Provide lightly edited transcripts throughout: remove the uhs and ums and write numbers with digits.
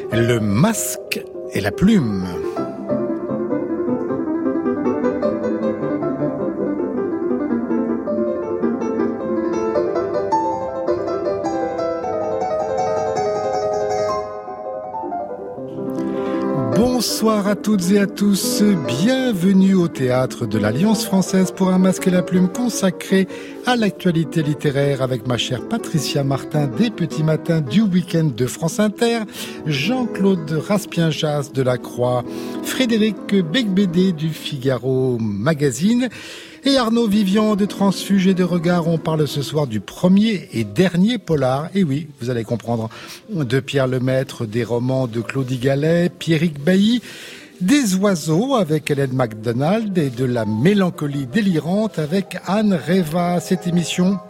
Le masque et la plume. Bonsoir à toutes et à tous, bienvenue au théâtre de l'Alliance française pour un masque et la plume consacré à l'actualité littéraire avec ma chère Patricia Martin des Petits Matins du Week-end de France Inter, Jean-Claude Raspien-Jas de La Croix, Frédéric Becbédé du Figaro Magazine et Arnaud Vivian de Transfuge et de Regard. On parle ce soir du premier et dernier polar, et oui, vous allez comprendre, de Pierre Lemaître, des romans de Claudie Gallet, Pierrick Bailly, des oiseaux avec Hélène MacDonald et de la mélancolie délirante avec Anne Reva. Cette émission,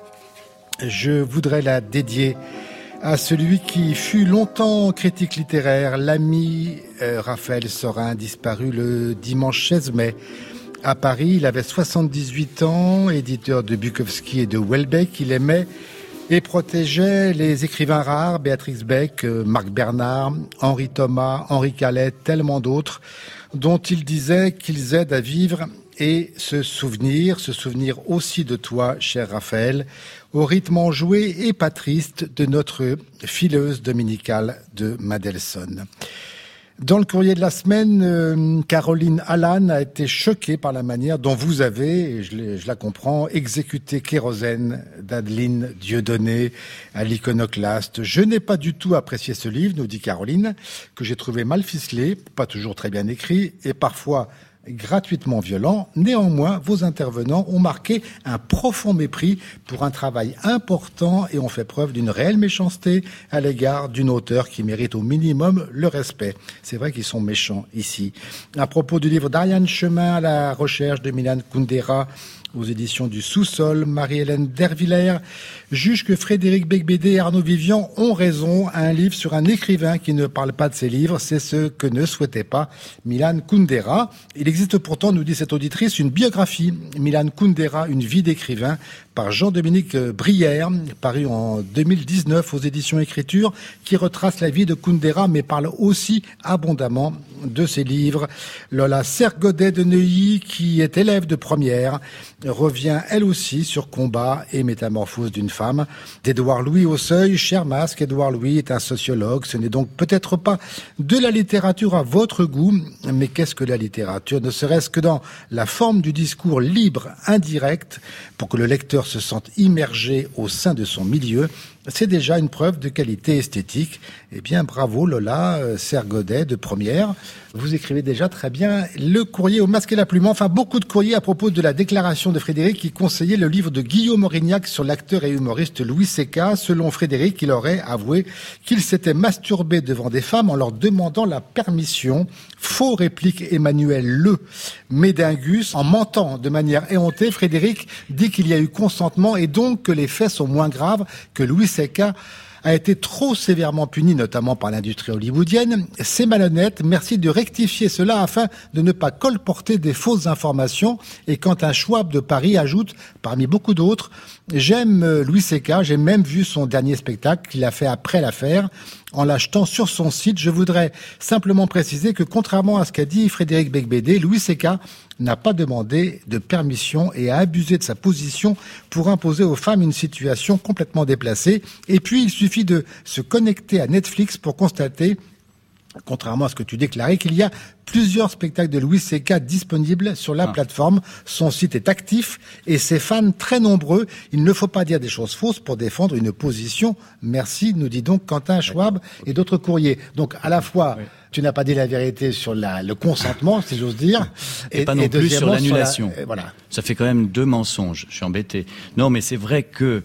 je voudrais la dédier à celui qui fut longtemps critique littéraire, l'ami Raphaël Sorin, disparu le dimanche 16 mai. À Paris, il avait 78 ans, éditeur de Bukowski et de Houellebecq. Il aimait et protégeait les écrivains rares, Béatrix Beck, Marc Bernard, Henri Thomas, Henri Calais, tellement d'autres, dont il disait qu'ils aident à vivre et se souvenir aussi de toi, cher Raphaël, au rythme enjoué et pas triste de notre fileuse dominicale de Mendelssohn. Dans le courrier de la semaine, Caroline Allan a été choquée par la manière dont vous avez, et je la comprends, exécuté Kérosène d'Adeline Dieudonné à l'Iconoclaste. Je n'ai pas du tout apprécié ce livre, nous dit Caroline, que j'ai trouvé mal ficelé, pas toujours très bien écrit, et parfois gratuitement violent. Néanmoins, vos intervenants ont marqué un profond mépris pour un travail important et ont fait preuve d'une réelle méchanceté à l'égard d'une auteure qui mérite au minimum le respect. C'est vrai qu'ils sont méchants ici. À propos du livre d'Ariane Chemin à la recherche de Milan Kundera aux éditions du Sous-Sol, Marie-Hélène Dervillers juge que Frédéric Becbédé et Arnaud Vivian ont raison. Un livre sur un écrivain qui ne parle pas de ses livres, c'est ce que ne souhaitait pas Milan Kundera. Il existe pourtant, nous dit cette auditrice, une biographie, Milan Kundera, une vie d'écrivain, par Jean-Dominique Brière, paru en 2019 aux éditions Écriture, qui retrace la vie de Kundera, mais parle aussi abondamment de ses livres. Lola Sergodet de Neuilly, qui est élève de première, revient elle aussi sur Combat et Métamorphose d'une femme. D'Édouard Louis au seuil, cher masque, Édouard Louis est un sociologue. Ce n'est donc peut-être pas de la littérature à votre goût, mais qu'est-ce que la littérature? Ne serait-ce que dans la forme du discours libre, indirect, pour que le lecteur se sente immergé au sein de son milieu, c'est déjà une preuve de qualité esthétique. Eh bien, bravo Lola Sergodet de première. Vous écrivez déjà très bien le courrier au masque et la plume. Enfin, beaucoup de courriers à propos de la déclaration de Frédéric qui conseillait le livre de Guillaume Aurignac sur l'acteur et humoriste Louis C.K. Selon Frédéric, il aurait avoué qu'il s'était masturbé devant des femmes en leur demandant la permission. Faux, réplique Emmanuel Le Médingus. En mentant de manière éhontée, Frédéric dit qu'il y a eu consentement et donc que les faits sont moins graves, que Louis C.K. a été trop sévèrement puni, notamment par l'industrie hollywoodienne. C'est malhonnête. Merci de rectifier cela afin de ne pas colporter des fausses informations. Et quand un Schwab de Paris ajoute, parmi beaucoup d'autres, j'aime Louis C.K., j'ai même vu son dernier spectacle qu'il a fait après l'affaire, en l'achetant sur son site. Je voudrais simplement préciser que contrairement à ce qu'a dit Frédéric Becbédé, Louis C.K. n'a pas demandé de permission et a abusé de sa position pour imposer aux femmes une situation complètement déplacée. Et puis, il suffit de se connecter à Netflix pour constater, contrairement à ce que tu déclarais, qu'il y a plusieurs spectacles de Louis C.K. disponibles sur la plateforme. Son site est actif et ses fans très nombreux. Il ne faut pas dire des choses fausses pour défendre une position. Merci, nous dit donc Quentin Schwab et d'autres courriers. Donc, à la fois, tu n'as pas dit la vérité sur le consentement, si j'ose dire. Et pas non plus sur l'annulation. Voilà. Ça fait quand même 2 mensonges. Je suis embêté. Non, mais c'est vrai que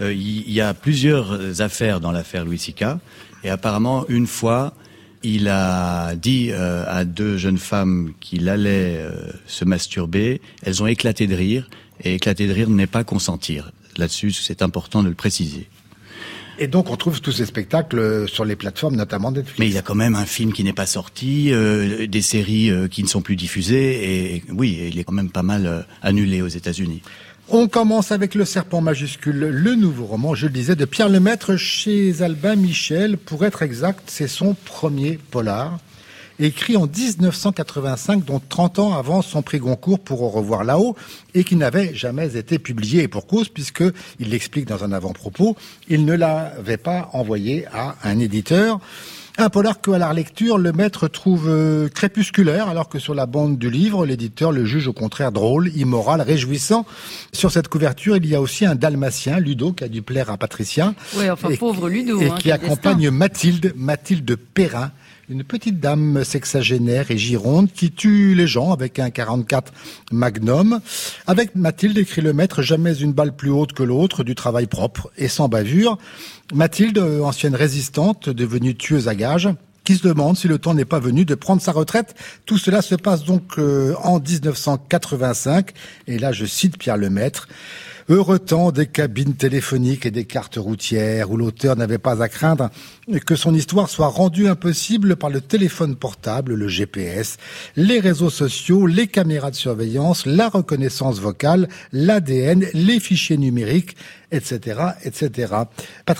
il y a plusieurs affaires dans l'affaire Louis C.K. Et apparemment, une fois, il a dit à 2 jeunes femmes qu'il allait se masturber. Elles ont éclaté de rire. Et éclater de rire n'est pas consentir. Là-dessus, c'est important de le préciser. Et donc, on trouve tous ces spectacles sur les plateformes, notamment Netflix. Mais il y a quand même un film qui n'est pas sorti, des séries qui ne sont plus diffusées. Et oui, il est quand même pas mal annulé aux États-Unis. On commence avec Le Serpent majuscule, le nouveau roman, je le disais, de Pierre Lemaitre chez Albin Michel. Pour être exact, c'est son premier polar, écrit en 1985, donc 30 ans avant son prix Goncourt pour Au revoir là-haut, et qui n'avait jamais été publié, et pour cause, puisqu'il l'explique dans un avant-propos, il ne l'avait pas envoyé à un éditeur. Un polar que, à la lecture, le maître trouve crépusculaire, alors que sur la bande du livre, l'éditeur le juge au contraire drôle, immoral, réjouissant. Sur cette couverture, il y a aussi un dalmatien, Ludo, qui a dû plaire à Patricia. Oui, enfin, pauvre Ludo. Et qui accompagne Mathilde Perrin, une petite dame sexagénaire et gironde qui tue les gens avec un 44 Magnum. Avec Mathilde, écrit le maître, jamais une balle plus haute que l'autre, du travail propre et sans bavure. Mathilde, ancienne résistante, devenue tueuse à gages, qui se demande si le temps n'est pas venu de prendre sa retraite. Tout cela se passe donc en 1985. Et là, je cite Pierre Lemaitre. Heureux temps des cabines téléphoniques et des cartes routières où l'auteur n'avait pas à craindre que son histoire soit rendue impossible par le téléphone portable, le GPS, les réseaux sociaux, les caméras de surveillance, la reconnaissance vocale, l'ADN, les fichiers numériques, etc., etc. Patricia ?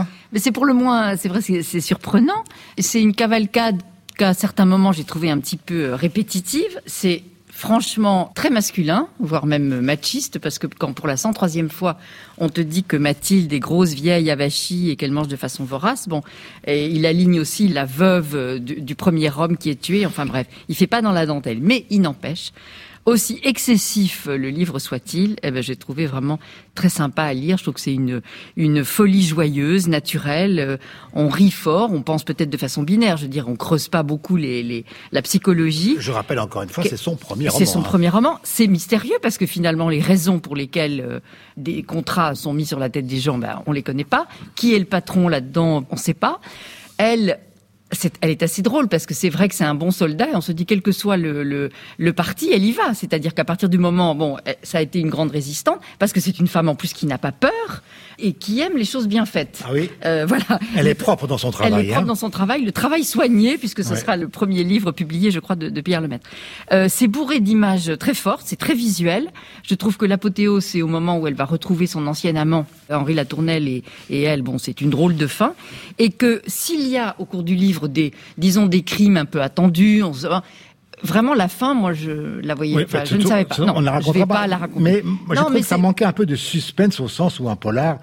Mais c'est pour le moins, c'est vrai, c'est surprenant. C'est une cavalcade qu'à certains moments j'ai trouvé un petit peu répétitive. C'est franchement très masculin, voire même machiste, parce que quand pour la 103e fois, on te dit que Mathilde est grosse, vieille, avachie et qu'elle mange de façon vorace, bon, et il aligne aussi la veuve du premier homme qui est tué, enfin bref, il fait pas dans la dentelle, mais il n'empêche, aussi excessif le livre soit-il, j'ai trouvé vraiment très sympa à lire. Je trouve que c'est une folie joyeuse, naturelle. On rit fort, on pense peut-être de façon binaire. Je veux dire, on creuse pas beaucoup la psychologie. Je rappelle encore une fois, c'est son premier roman. C'est son premier roman. C'est mystérieux parce que finalement, les raisons pour lesquelles des contrats sont mis sur la tête des gens, on les connaît pas. Qui est le patron là-dedans, on sait pas. Elle est assez drôle parce que c'est vrai que c'est un bon soldat et on se dit quel que soit le parti, elle y va. C'est-à-dire qu'à partir du moment, ça a été une grande résistante parce que c'est une femme en plus qui n'a pas peur et qui aime les choses bien faites. Ah oui. Voilà. Elle est propre dans son travail. Elle est propre dans son travail, le travail soigné puisque ce sera le premier livre publié, je crois, de Pierre Lemaitre. C'est bourré d'images très fortes, c'est très visuel. Je trouve que l'apothéose, c'est au moment où elle va retrouver son ancien amant, Henri Latournelle, et elle, c'est une drôle de fin. Et que s'il y a au cours du livre des crimes un peu attendus, vraiment la fin, moi je la voyais, je ne savais pas. Non, on la je vais pas la raconter. Mais moi, je trouve que ça manquait un peu de suspense au sens où un polar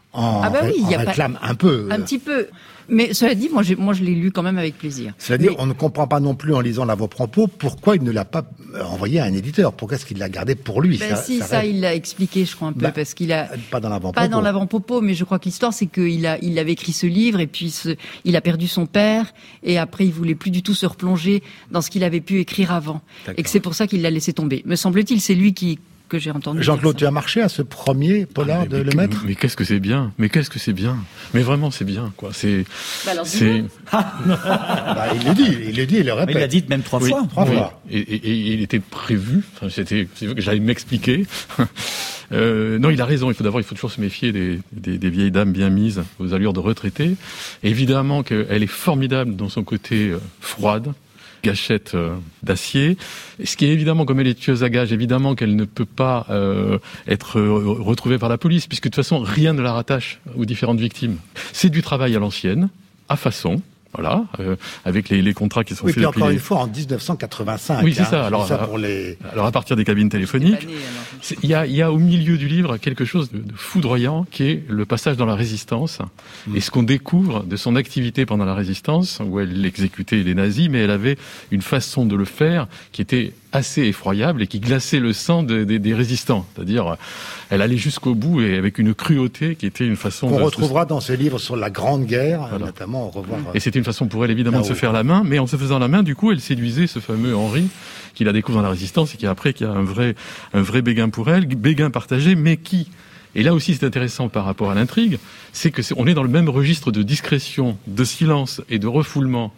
réclame un peu. Un petit peu. Mais cela dit, moi je l'ai lu quand même avec plaisir. C'est-à-dire, on ne comprend pas non plus en lisant l'avant-propos pourquoi il ne l'a pas envoyé à un éditeur. Pourquoi est-ce qu'il l'a gardé pour lui? Ça il l'a expliqué, je crois un peu, parce qu'il a pas dans l'avant-propos. Pas dans l'avant-propos, mais je crois que l'histoire c'est qu'il avait écrit ce livre et puis il a perdu son père et après il voulait plus du tout se replonger dans ce qu'il avait pu écrire avant. D'accord. Et que c'est pour ça qu'il l'a laissé tomber. Me semble-t-il, c'est lui que j'ai entendu. Jean-Claude, tu as marché à ce premier polar de Lemaitre? Mais qu'est-ce que c'est bien! Mais qu'est-ce que c'est bien! Mais vraiment, c'est bien, quoi. Il le dit, il le répète. Il l'a dit même trois fois. Et il était prévu. C'est vrai que j'allais m'expliquer. Non, il a raison. Il faut toujours se méfier des vieilles dames bien mises aux allures de retraitées. Évidemment qu'elle est formidable dans son côté froide. Gâchette d'acier. Ce qui est évidemment, comme elle est tueuse à gages, évidemment qu'elle ne peut pas être retrouvée par la police, puisque de toute façon, rien ne la rattache aux différentes victimes. C'est du travail à l'ancienne, à façon. Voilà, avec les contrats qui sont faits. Oui, puis encore une fois, en 1985. Oui, c'est ça. Alors à partir des cabines téléphoniques, il y a au milieu du livre quelque chose de foudroyant qui est le passage dans la résistance et ce qu'on découvre de son activité pendant la résistance, où elle exécutait les nazis, mais elle avait une façon de le faire qui était assez effroyable et qui glaçait le sang des résistants. C'est-à-dire, elle allait jusqu'au bout et avec une cruauté qui était une façon... On retrouvera dans ce livre sur la Grande Guerre, voilà. Notamment, au revoir... Et c'était une façon pour elle, évidemment, de se faire la main, mais en se faisant la main, du coup, elle séduisait ce fameux Henri, qui la découvre dans la Résistance et qui a un vrai béguin pour elle, béguin partagé, mais qui... Et là aussi, c'est intéressant par rapport à l'intrigue, on est dans le même registre de discrétion, de silence et de refoulement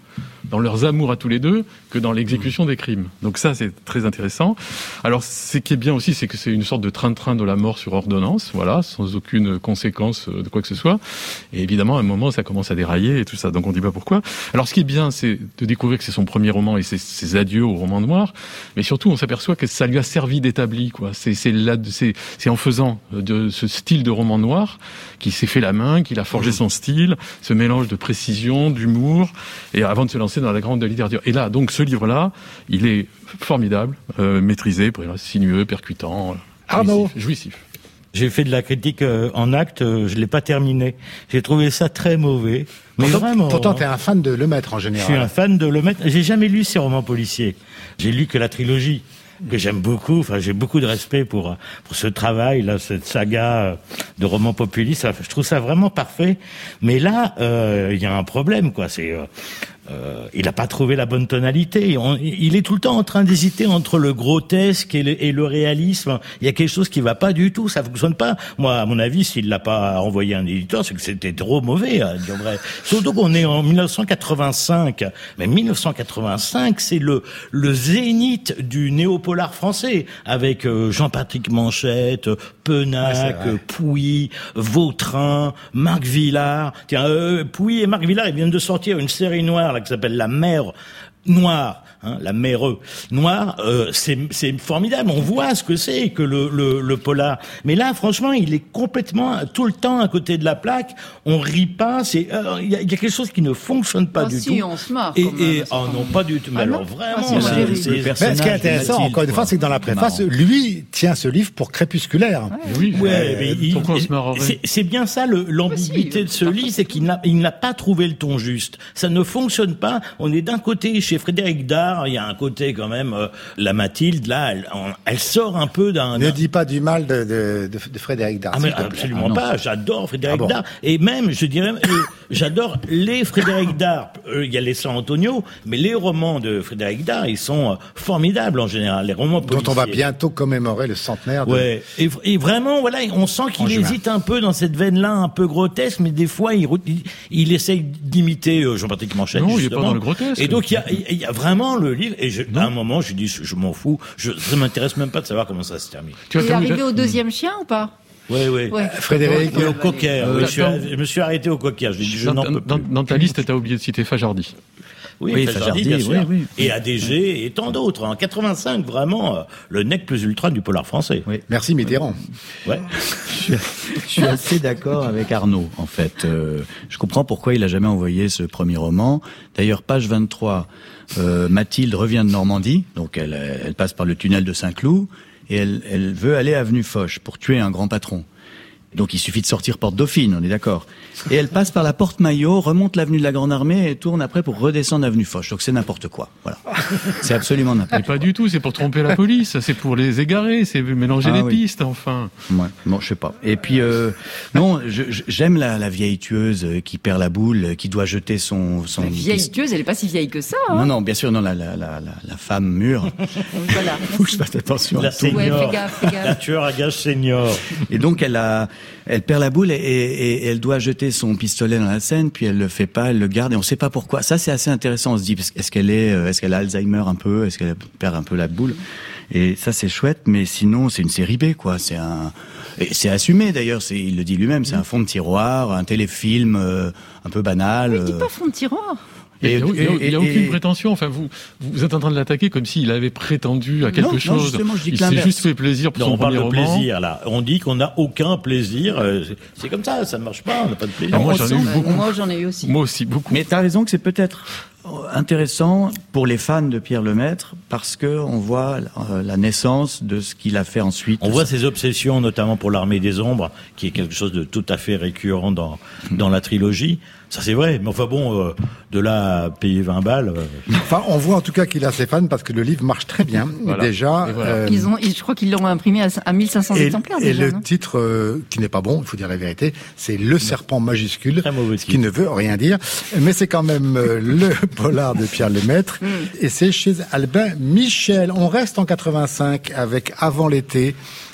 dans leurs amours à tous les deux que dans l'exécution des crimes. Donc ça, c'est très intéressant. Alors, ce qui est bien aussi, c'est que c'est une sorte de train-train de la mort sur ordonnance, voilà, sans aucune conséquence de quoi que ce soit. Et évidemment, à un moment, ça commence à dérailler et tout ça. Donc on dit pas pourquoi. Alors, ce qui est bien, c'est de découvrir que c'est son premier roman et c'est ses adieux au roman noir. Mais surtout, on s'aperçoit que ça lui a servi d'établi, quoi. C'est en faisant de ce style de roman noir qu'il s'est fait la main, qu'il a forgé son style, ce mélange de précision, d'humour, et avant de se lancer dans la grande littérature. Et là, donc, ce livre-là, il est formidable, maîtrisé, sinueux, percutant, jouissif. J'ai fait de la critique en acte, je l'ai pas terminé. J'ai trouvé ça très mauvais. Mais vraiment. Pourtant, t'es un fan de Lemaître en général. Je suis un fan de Lemaître. J'ai jamais lu ses romans policiers. J'ai lu que la trilogie, que j'aime beaucoup. Enfin, j'ai beaucoup de respect pour ce travail, là, cette saga de romans populistes. Je trouve ça vraiment parfait. Mais là, il y a un problème, quoi. Il n'a pas trouvé la bonne tonalité. Il est tout le temps en train d'hésiter entre le grotesque et le réalisme. Il y a quelque chose qui va pas du tout. Ça fonctionne pas. Moi, à mon avis, s'il l'a pas envoyé un éditeur, c'est que c'était trop mauvais, à dire vrai. Surtout qu'on est en 1985. Mais 1985, c'est le zénith du néopolar français, avec Jean-Patrick Manchette, Penac, Pouy, Vautrin, Marc Villard. Tiens, Pouy et Marc Villard, ils viennent de sortir une série noire là, qui s'appelle La Mer Noire, la mer noire, c'est formidable. On voit ce que c'est que le polar. Mais là, franchement, il est complètement tout le temps à côté de la plaque. On rit pas. Il y a quelque chose qui ne fonctionne pas du tout. On se marre. Non, pas du tout. Mais alors vraiment, mais ce qui est intéressant, encore une fois, c'est que dans la préface, lui tient ce livre pour Crépusculaire. Pourquoi on se marrerait ? C'est bien ça l'ambiguïté de ce livre, c'est qu'il n'a pas trouvé le ton juste. Ça ne fonctionne pas. On est d'un côté chez Frédéric Dard. Il y a un côté quand même, la Mathilde, là, elle sort un peu d'un... Ne dis pas du mal de Frédéric Dard. Ah mais absolument pas, j'adore Frédéric Dard. Et même, je dirais, j'adore les Frédéric Dard. Il y a les San Antonio, mais les romans de Frédéric Dard, ils sont formidables en général. Les romans policiers. Dont on va bientôt commémorer le centenaire de... Ouais. Et vraiment, voilà, on sent qu'il hésite un peu dans cette veine-là, un peu grotesque, mais des fois, il essaye d'imiter Jean-Patrick Manchette. Non, il est pas dans le grotesque. Et donc, il y a vraiment le livre, et à un moment, je dis, je m'en fous, ça m'intéresse même pas de savoir comment ça se termine. Tu es arrivé au deuxième chien ou pas? Oui. Frédéric, au Cocker. Je me suis arrêté au Cocker. Dans ta liste, t'as oublié de citer Fajardi. Oui, Fajardi, bien sûr. Oui. Et ADG et tant d'autres. En 85, vraiment, le nec plus ultra du polar français. Oui. Merci Mitterrand. Ouais. Je suis assez d'accord avec Arnaud, en fait. Je comprends pourquoi il a jamais envoyé ce premier roman. D'ailleurs, page 23, Mathilde revient de Normandie, donc elle passe par le tunnel de Saint-Cloud, et elle veut aller à avenue Foch pour tuer un grand patron. Donc il suffit de sortir porte Dauphine, on est d'accord. Et elle passe par la porte Maillot, remonte l'avenue de la Grande Armée et tourne après pour redescendre avenue Foch. Donc c'est n'importe quoi. Voilà. C'est absolument n'importe quoi. Mais pas du tout, c'est pour tromper la police, c'est pour les égarer, c'est mélanger les pistes, enfin. Ouais, bon, je sais pas. Et puis non, j'aime la vieille tueuse qui perd la boule, qui doit jeter son La vieille tueuse, elle est pas si vieille que ça. Hein. Non, bien sûr, non, la femme mûre. Voilà. Faut que je fasse attention. La senior. Ouais, fais gaffe. La tueur à gages senior. Et donc elle perd la boule et elle doit jeter son pistolet dans la Seine, puis elle le fait pas, elle le garde et on sait pas pourquoi. Ça c'est assez intéressant. On se dit est-ce qu'elle a Alzheimer un peu, est-ce qu'elle perd un peu la boule. Et ça c'est chouette, mais sinon c'est une série B quoi. C'est assumé d'ailleurs. Il le dit lui-même. C'est un fond de tiroir, un téléfilm un peu banal. Il dit pas fond de tiroir. Il n'y a aucune prétention. Enfin, vous êtes en train de l'attaquer comme s'il avait prétendu à quelque chose. Non, justement, je dis que il s'est juste fait plaisir pour son premier roman. On parle de plaisir, là. On dit qu'on n'a aucun plaisir. C'est comme ça ne marche pas, on n'a pas de plaisir. Moi, j'en ai eu beaucoup. Moi, j'en ai eu aussi. Moi aussi, beaucoup. Mais t'as raison que c'est peut-être intéressant pour les fans de Pierre Lemaitre parce que on voit la naissance de ce qu'il a fait ensuite. On voit ses obsessions, notamment pour l'Armée des Ombres, qui est quelque chose de tout à fait récurrent dans la trilogie. Ça c'est vrai, mais enfin bon, de là à payer 20 balles... Enfin, on voit en tout cas qu'il a ses fans parce que le livre marche très bien, voilà. déjà. Voilà. Je crois qu'ils l'ont imprimé à 1500 exemplaires déjà. Et le titre, qui n'est pas bon, il faut dire la vérité, c'est Le Serpent majuscule, ce qui ne veut rien dire, mais c'est quand même le polar de Pierre Lemaitre, et c'est chez Albin Michel. On reste en 85 avec Avant l'été,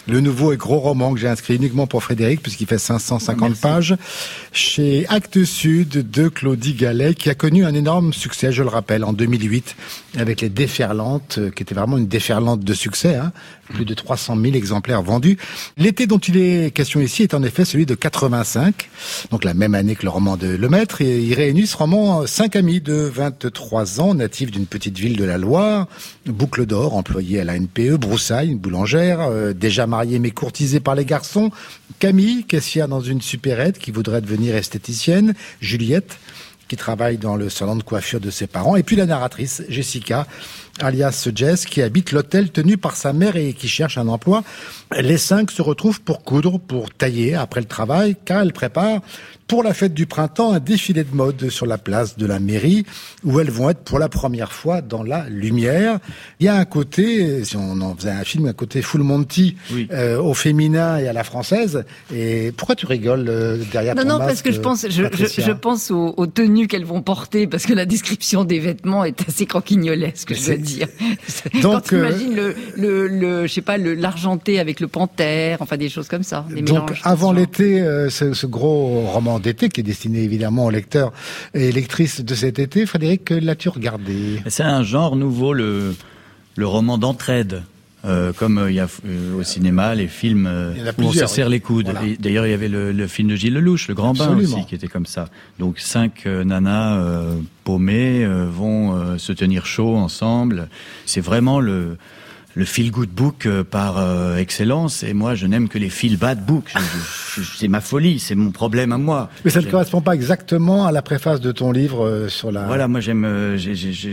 le nouveau et gros roman que j'ai inscrit uniquement pour Frédéric, puisqu'il fait 550 pages, chez Actes Sud de Claudie Gallet, qui a connu un énorme succès, je le rappelle, en 2008, avec Les Déferlantes, qui était vraiment une déferlante de succès, hein. Plus de 300 000 exemplaires vendus. L'été dont il est question ici est en effet celui de 85, donc la même année que le roman de Lemaître, et il réunit ce roman 5 amis de 23 ans, natifs d'une petite ville de la Loire, Boucle d'Or, employée à la NPE, Broussaille, une boulangère, déjà mariée mais courtisée par les garçons, Camille, caissière dans une supérette qui voudrait devenir esthéticienne, Juliette, qui travaille dans le salon de coiffure de ses parents, et puis la narratrice, Jessica, alias Jess, qui habite l'hôtel tenu par sa mère et qui cherche un emploi. Les 5 se retrouvent pour coudre, pour tailler après le travail, car elles préparent pour la fête du printemps un défilé de mode sur la place de la mairie, où elles vont être pour la première fois dans la lumière. Il y a un côté, si on en faisait un film, un côté Full Monty, oui. Au féminin et à la française. Et pourquoi tu rigoles derrière ton masque? Non, parce que je pense aux tenues qu'elles vont porter, parce que la description des vêtements est assez croquignolesque, je dois dire. Donc, quand tu imagines je sais pas, l'argenté avec le panthère, enfin des choses comme ça. Des donc, avant l'été, ce gros roman d'été qui est destiné évidemment aux lecteurs et lectrices de cet été, Frédéric, l'as-tu regardé? C'est un genre nouveau, le roman d'entraide. Comme il y a au cinéma les films où on se serre les coudes. Voilà. Et d'ailleurs, il y avait le film de Gilles Lelouch, Le Grand Bain aussi, qui était comme ça. Donc 5 nanas paumées vont se tenir chaud ensemble. C'est vraiment le feel-good book par excellence. Et moi, je n'aime que les feel-bad books. C'est ma folie, c'est mon problème à moi. Mais ça ne correspond pas exactement à la préface de ton livre sur la... Voilà, moi j'aime... je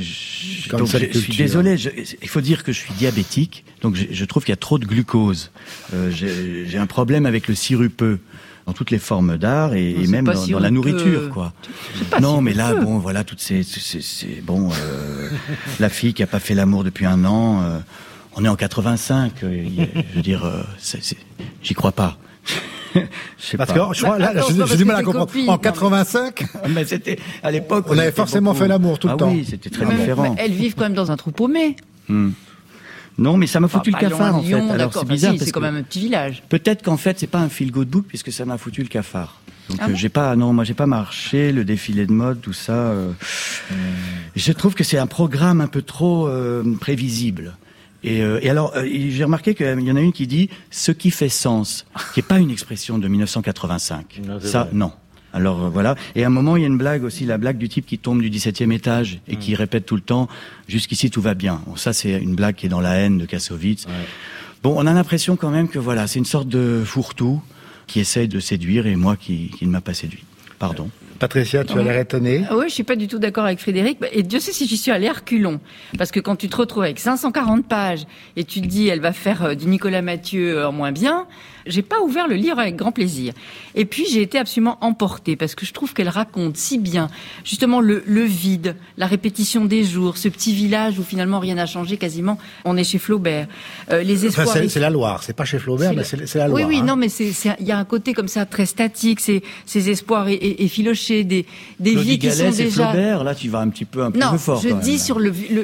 suis désolé, il faut dire que je suis diabétique, donc je trouve qu'il y a trop de glucose. J'ai un problème avec le sirupeux dans toutes les formes d'art et même dans la nourriture, quoi. Non, mais là, bon, voilà, toutes ces bon, la fille qui a pas fait l'amour depuis 1 an... on est en 85, je veux dire, j'y crois pas. Parce que je crois, là, j'ai du mal à comprendre. En 85, mais c'était à l'époque. On avait forcément fait l'amour tout le temps. Oui, c'était très différent. Mais elles vivent quand même dans un trou paumé. Non, mais ça m'a foutu le cafard, en fait. Alors c'est bizarre, c'est quand même un petit village. Peut-être qu'en fait, c'est pas un feel-good book puisque ça m'a foutu le cafard. Donc j'ai pas marché, le défilé de mode, tout ça. Je trouve que c'est un programme un peu trop prévisible. Et alors, j'ai remarqué qu'il y en a une qui dit « ce qui fait sens », qui n'est pas une expression de 1985. Non, ça, non. Alors voilà. Et à un moment, il y a une blague aussi, la blague du type qui tombe du 17e étage et qui répète tout le temps « jusqu'ici, tout va bien ». Bon, ça, c'est une blague qui est dans La haine de Kassovitz. Ouais. Bon, on a l'impression quand même que voilà, c'est une sorte de fourre-tout qui essaye de séduire et moi qui ne m'a pas séduit. Pardon. Patricia, tu as l'air étonnée. Oui, je suis pas du tout d'accord avec Frédéric. Et Dieu sait si j'y suis allée à reculons. Parce que quand tu te retrouves avec 540 pages et tu te dis, elle va faire du Nicolas Mathieu en moins bien, j'ai pas ouvert le livre avec grand plaisir. Et puis, j'ai été absolument emportée parce que je trouve qu'elle raconte si bien, justement, le vide, la répétition des jours, ce petit village où finalement rien n'a changé quasiment. On est chez Flaubert. Les espoirs. Enfin, c'est la Loire. C'est pas chez Flaubert, mais c'est la Loire. Oui, non, mais il y a un côté comme ça très statique, ces espoirs effilochés, des vies qui sont déjà. Flaubert, là, tu vas un peu fort. Non, je dis sur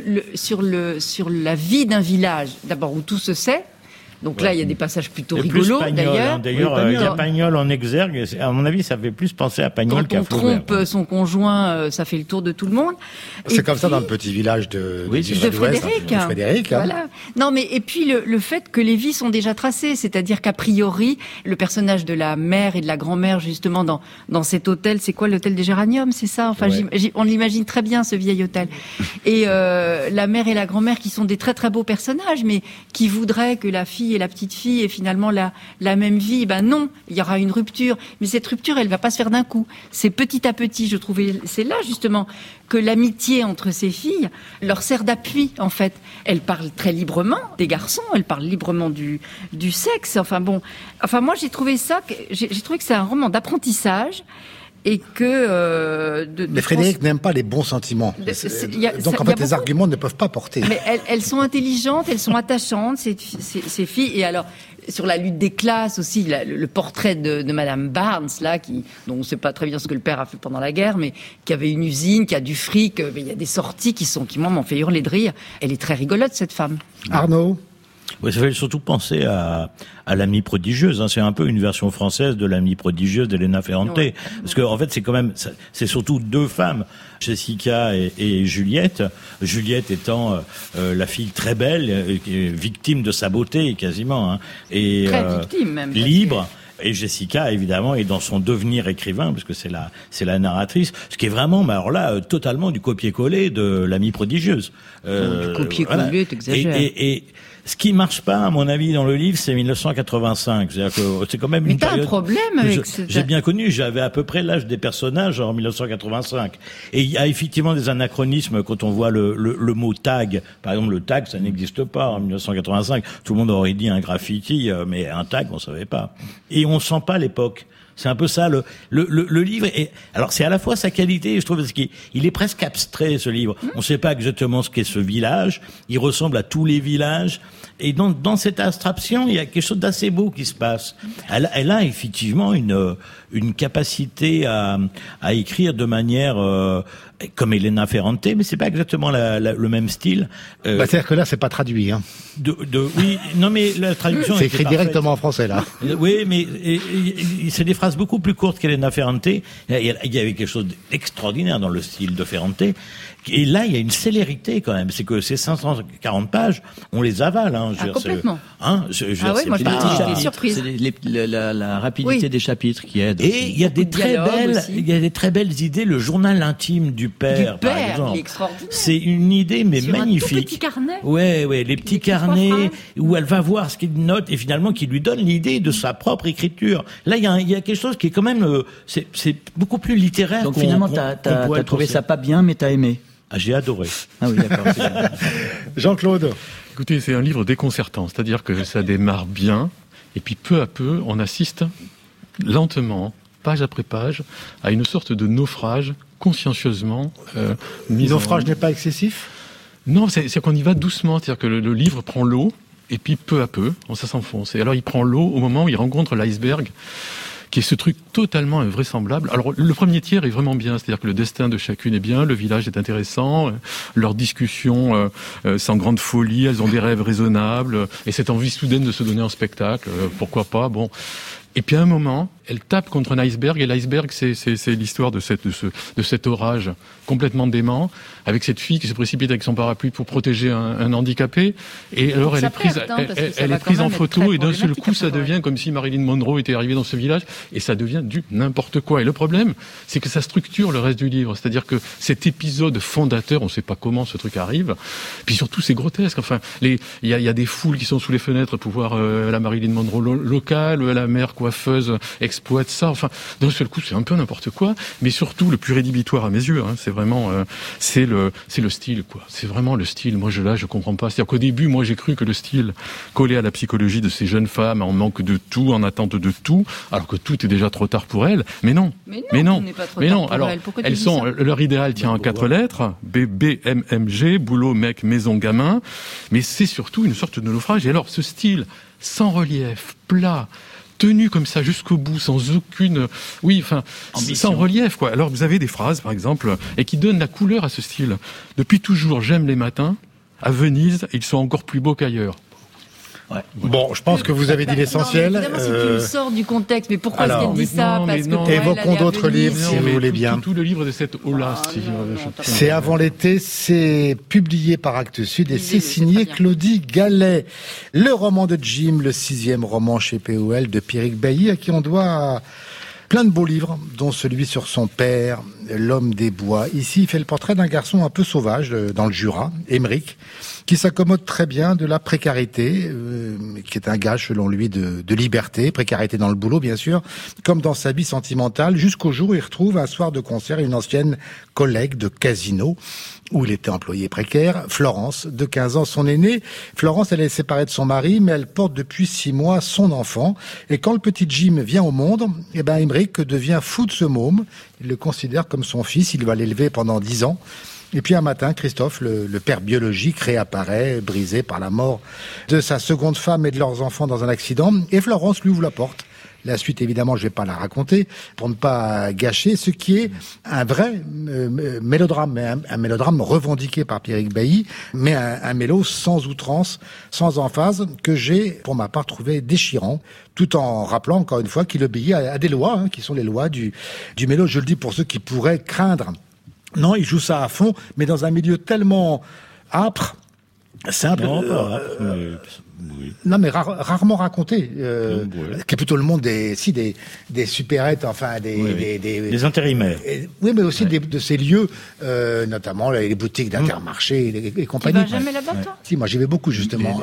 la vie d'un village, d'abord où tout se sait. Donc là, il y a des passages plutôt rigolos, d'ailleurs. D'ailleurs, il y a Pagnol en exergue. À mon avis, ça fait plus penser à Pagnol qu'à Flaubert. Quand on trompe son conjoint, ça fait le tour de tout le monde. C'est comme ça dans le petit village de Frédéric. Voilà. Non, mais et puis le fait que les vies sont déjà tracées, c'est-à-dire qu'a priori, le personnage de la mère et de la grand-mère, justement, dans cet hôtel, c'est quoi l'hôtel des Géraniums, c'est ça? Enfin, on l'imagine très bien, ce vieil hôtel. Et la mère et la grand-mère qui sont des très très beaux personnages, mais qui voudraient que la fille et la petite fille aient finalement la même vie. Ben non, il y aura une rupture. Mais cette rupture, elle va pas se faire d'un coup. C'est petit à petit, je trouvais. C'est là, justement, que l'amitié entre ces filles leur sert d'appui, en fait. Elles parlent très librement des garçons, elles parlent librement du sexe. Enfin bon. Enfin, moi, j'ai trouvé que c'est un roman d'apprentissage. Et que mais Frédéric n'aime pas les bons sentiments. Donc en fait, les arguments ne peuvent pas porter. Mais elles sont intelligentes, elles sont attachantes, ces filles. Et alors, sur la lutte des classes aussi, le portrait de Madame Barnes, là, dont on ne sait pas très bien ce que le père a fait pendant la guerre, mais qui avait une usine, qui a du fric. Il y a des sorties qui moi m'ont fait hurler de rire. Elle est très rigolote, cette femme. Arnaud. Oui, ça fait surtout penser à l'Amie prodigieuse. Hein. C'est un peu une version française de l'Amie prodigieuse d'Elena Ferrante. Ouais. Parce que en fait, c'est surtout deux femmes, Jessica et Juliette. Juliette étant la fille très belle, victime de sa beauté quasiment, hein, et très victime même, libre. Et Jessica, évidemment, est dans son devenir écrivain, parce que c'est la narratrice, ce qui est vraiment, mais alors là, totalement du copier-coller de l'Amie prodigieuse. Du copier-coller, voilà. T'exagères. Et ce qui marche pas, à mon avis, dans le livre, c'est 1985. C'est-à-dire que c'est quand même une période. Mais t'as un problème avec j'ai bien connu, j'avais à peu près l'âge des personnages en 1985. Et il y a effectivement des anachronismes quand on voit le mot tag. Par exemple, le tag, ça n'existe pas en 1985. Tout le monde aurait dit un graffiti, mais un tag, on savait pas. Et on sent pas l'époque. C'est un peu ça, le livre. Alors, c'est à la fois sa qualité, je trouve, parce qu'il est presque abstrait, ce livre. On ne sait pas exactement ce qu'est ce village. Il ressemble à tous les villages. Et dans cette abstraction, il y a quelque chose d'assez beau qui se passe. Elle a effectivement une capacité à écrire de manière comme Elena Ferrante, mais c'est pas exactement le même style. C'est-à-dire que là, c'est pas traduit, hein. Oui, non, mais la traduction c'est écrit directement en français, là. Oui, mais c'est des phrases beaucoup plus courtes qu'Elena Ferrante. Il y avait quelque chose d'extraordinaire dans le style de Ferrante. Et là, il y a une célérité quand même. C'est que ces 540 pages, on les avale. Hein, complètement. Moi j'étais surprise. C'est la rapidité des chapitres qui aide. Et il y a des très belles idées. Le journal intime du père, par exemple. C'est une idée mais sur magnifique. Un tout petit carnet. Ouais, les petits carnets où elle va voir ce qu'il note et finalement qui lui donne l'idée de sa propre écriture. Là, il y a quelque chose qui est quand même c'est beaucoup plus littéraire. Donc finalement, t'as trouvé ça pas bien, mais t'as aimé. Ah, j'ai adoré. Ah oui, d'accord. Jean-Claude. Écoutez, c'est un livre déconcertant, c'est-à-dire que ça démarre bien, et puis peu à peu, on assiste lentement, page après page, à une sorte de naufrage consciencieusement mis naufrage n'est pas excessif ? Non, c'est qu'on y va doucement, c'est-à-dire que le livre prend l'eau, et puis peu à peu, ça s'enfonce. Et alors il prend l'eau au moment où il rencontre l'iceberg, qui est ce truc totalement invraisemblable. Alors, le premier tiers est vraiment bien, c'est-à-dire que le destin de chacune est bien, le village est intéressant, leurs discussions sans grande folie, elles ont des rêves raisonnables, et cette envie soudaine de se donner en spectacle, pourquoi pas, bon. Et puis à un moment, elle tape contre un iceberg, et l'iceberg, c'est l'histoire de cet orage complètement dément, avec cette fille qui se précipite avec son parapluie pour protéger un handicapé, et alors elle est prise en photo, et d'un seul coup, ça devient comme si Marilyn Monroe était arrivée dans ce village, et ça devient du n'importe quoi. Et le problème, c'est que ça structure le reste du livre, c'est-à-dire que cet épisode fondateur, on ne sait pas comment ce truc arrive, puis surtout c'est grotesque, enfin, il y a des foules qui sont sous les fenêtres pour voir la Marilyn Monroe locale, la mère coiffeuse exploite ça, enfin, d'un seul coup, c'est un peu n'importe quoi, mais surtout, le plus rédhibitoire à mes yeux, hein, c'est vraiment, c'est le style, quoi. C'est vraiment le style. Moi, je comprends pas. C'est-à-dire qu'au début, moi, j'ai cru que le style collait à la psychologie de ces jeunes femmes en manque de tout, en attente de tout, alors que tout est déjà trop tard pour elles. Mais non. Alors, elles sont, leur idéal tient en 4 lettres, BBMMG, boulot, mec, maison, gamin, mais c'est surtout une sorte de naufrage. Et alors, ce style, sans relief, plat, tenu comme ça jusqu'au bout, sans aucune, sans relief, quoi. Alors vous avez des phrases, par exemple, et qui donnent la couleur à ce style. Depuis toujours, j'aime les matins. À Venise, ils sont encore plus beaux qu'ailleurs. Ouais. Bon, je pense que vous avez dit l'essentiel. Évidemment, si tu le sors du contexte, mais pourquoi est-ce qu'elle dit ça ? Parce que évoquons d'autres livres, si vous voulez bien. Tout le livre de cette Ola. C'est Avant l'été, c'est publié par Actes Sud et c'est signé Claudie Gallet. Le roman de Jim, le 6e roman chez POL de Pierrick Bailly, à qui on doit plein de beaux livres, dont celui sur son père, L'homme des bois. Ici, il fait le portrait d'un garçon un peu sauvage dans le Jura, Émeric, qui s'accommode très bien de la précarité, qui est un gage selon lui de liberté, précarité dans le boulot bien sûr, comme dans sa vie sentimentale, jusqu'au jour où il retrouve un soir de concert une ancienne collègue de casino, où il était employé précaire, Florence, de 15 ans, son aînée. Florence, elle est séparée de son mari, mais elle porte depuis 6 mois son enfant. Et quand le petit Jim vient au monde, Émeric devient fou de ce môme. Il le considère comme son fils, il va l'élever pendant 10 ans. Et puis un matin, Christophe, le père biologique, réapparaît, brisé par la mort de sa seconde femme et de leurs enfants dans un accident. Et Florence lui ouvre la porte. La suite, évidemment, je vais pas la raconter pour ne pas gâcher ce qui est un vrai mélodrame, mais un mélodrame revendiqué par Pierrick Bailly, mais un mélo sans outrance, sans emphase, que j'ai, pour ma part, trouvé déchirant, tout en rappelant, encore une fois, qu'il obéit à des lois, qui sont les lois du mélo. Je le dis pour ceux qui pourraient craindre. Non, il joue ça à fond, mais dans un milieu tellement âpre, simple. Oui. Non, mais rarement raconté. Qui est plutôt le monde des supérettes, enfin des intérimaires. Oui, mais aussi de ces lieux, notamment les boutiques d'Intermarché et compagnie. Tu vas jamais là-bas, toi ? Si, moi j'y vais beaucoup justement.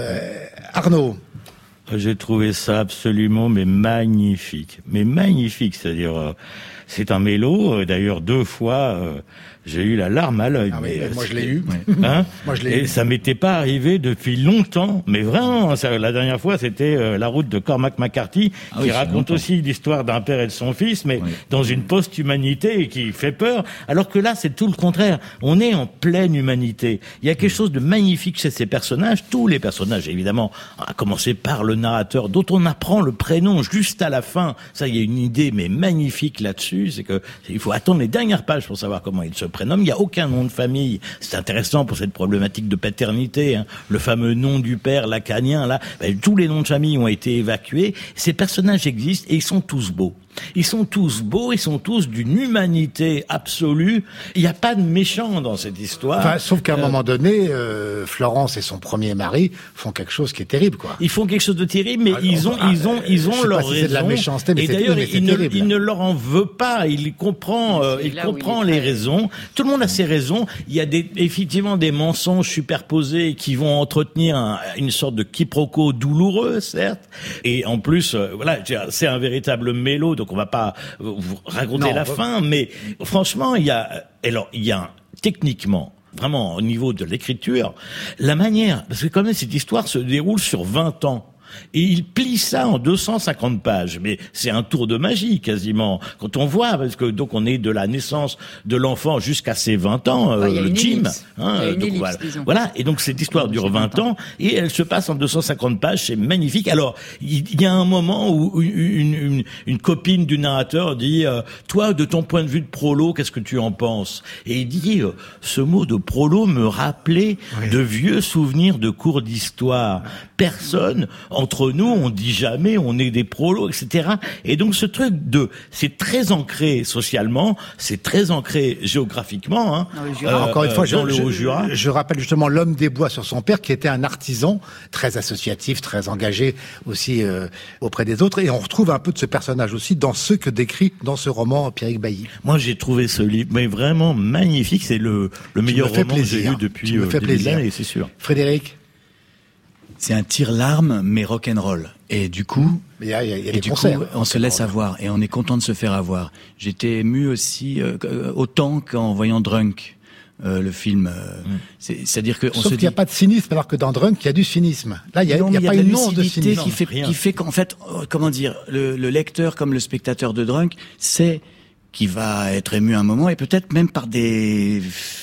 Arnaud. J'ai trouvé ça absolument magnifique. Mais magnifique, c'est-à-dire c'est un mélo. D'ailleurs, 2 fois, j'ai eu la larme à l'œil. Ah oui, moi je l'ai eu. Hein Moi je l'ai eu. Et ça m'était pas arrivé depuis longtemps. Mais vraiment, la dernière fois, c'était La route de Cormac McCarthy, qui raconte aussi l'histoire d'un père et de son fils, mais dans une post-humanité et qui fait peur. Alors que là, c'est tout le contraire. On est en pleine humanité. Il y a quelque chose de magnifique chez ces personnages. Tous les personnages, évidemment, à commencer par le narrateur, dont on apprend le prénom juste à la fin. Ça, il y a une idée, mais magnifique là-dessus. C'est que il faut attendre les dernières pages pour savoir comment il se prénomme. Il n'y a aucun nom de famille. C'est intéressant pour cette problématique de paternité. Le fameux nom du père lacanien, là, tous les noms de famille ont été évacués. Ces personnages existent et ils sont tous beaux. Ils sont tous beaux, ils sont tous d'une humanité absolue. Il n'y a pas de méchants dans cette histoire. Enfin, sauf qu'à un moment donné, Florence et son premier mari font quelque chose qui est terrible, quoi. Ils font quelque chose de terrible, mais ils ont leur raison. C'est de la méchanceté, mais et d'ailleurs, terrible. Il ne leur en veut pas. Il comprend les raisons. Tout le monde a ses raisons. Il y a effectivement des mensonges superposés qui vont entretenir une sorte de quiproquo douloureux, certes. Et en plus, voilà, c'est un véritable mélo. Donc on va pas vous raconter la fin, mais franchement, il y a techniquement, vraiment au niveau de l'écriture, la manière, parce que quand même cette histoire se déroule sur 20 ans. Et il plie ça en 250 pages. Mais c'est un tour de magie, quasiment. Quand on voit, parce que, donc, on est de la naissance de l'enfant jusqu'à ses 20 ans, le Jim. Voilà. Et donc, cette histoire dure 20 ans, et elle se passe en 250 pages. C'est magnifique. Alors, il y a un moment où une copine du narrateur dit, toi, de ton point de vue de prolo, qu'est-ce que tu en penses? Et il dit, ce mot de prolo me rappelait de vieux souvenirs de cours d'histoire. Personne, entre nous, on dit jamais, on est des prolos, etc. Et donc ce truc c'est très ancré socialement, c'est très ancré géographiquement. Encore une fois, dans le Haut-Jura. Je rappelle justement l'homme des bois sur son père, qui était un artisan très associatif, très engagé aussi auprès des autres. Et on retrouve un peu de ce personnage aussi dans ce que décrit dans ce roman Pierrick Bailly. Moi, j'ai trouvé ce livre mais vraiment magnifique. C'est le meilleur roman que j'ai lu depuis le début de l'année, c'est sûr. Frédéric. C'est un tire-larme, mais rock'n'roll. Et du coup, il y a des concerts. On se laisse avoir et on est content de se faire avoir. J'étais ému aussi, autant qu'en voyant Drunk, le film. C'est-à-dire que sauf qu'il n'y a pas de cynisme, alors que dans Drunk, il y a du cynisme. Là, il y a pas une once de cynisme. Qui fait qu'en fait, comment dire, le lecteur comme le spectateur de Drunk sait qu'il va être ému à un moment, et peut-être même par des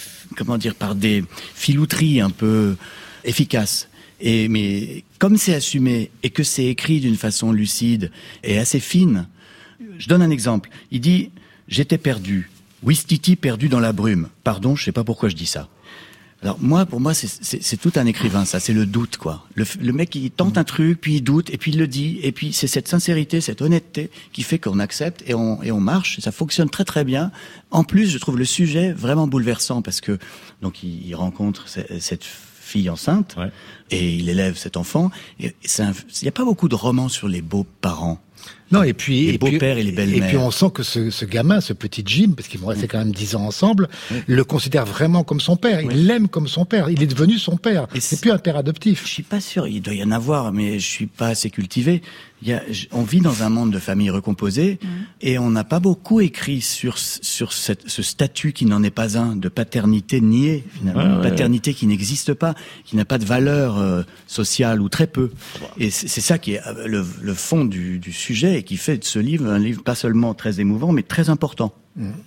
filouteries un peu efficaces. Mais comme c'est assumé et que c'est écrit d'une façon lucide et assez fine, je donne un exemple. Il dit « J'étais perdu. Ouistiti perdu dans la brume. » Pardon, je sais pas pourquoi je dis ça. Alors pour moi, c'est tout un écrivain, ça. C'est le doute, quoi. Le mec, il tente un truc, puis il doute, et puis il le dit, et puis c'est cette sincérité, cette honnêteté qui fait qu'on accepte et on marche. Et ça fonctionne très très bien. En plus, je trouve le sujet vraiment bouleversant parce que donc il rencontre cette fille enceinte, et il élève cet enfant. Il n'y a pas beaucoup de romans sur les beaux parents. Non, et puis les beaux-pères et les belles-mères. Et puis on sent que ce gamin, ce petit Jim, parce qu'ils vont rester quand même 10 ans ensemble, le considère vraiment comme son père. Il l'aime comme son père. Il est devenu son père. Et c'est plus un père adoptif. Je suis pas sûr. Il doit y en avoir, mais je suis pas assez cultivé. On vit dans un monde de familles recomposées et on n'a pas beaucoup écrit sur ce statut qui n'en est pas un, de paternité niée, finalement. Paternité qui n'existe pas, qui n'a pas de valeur sociale ou très peu. Et c'est ça qui est le fond du sujet et qui fait de ce livre un livre pas seulement très émouvant, mais très important.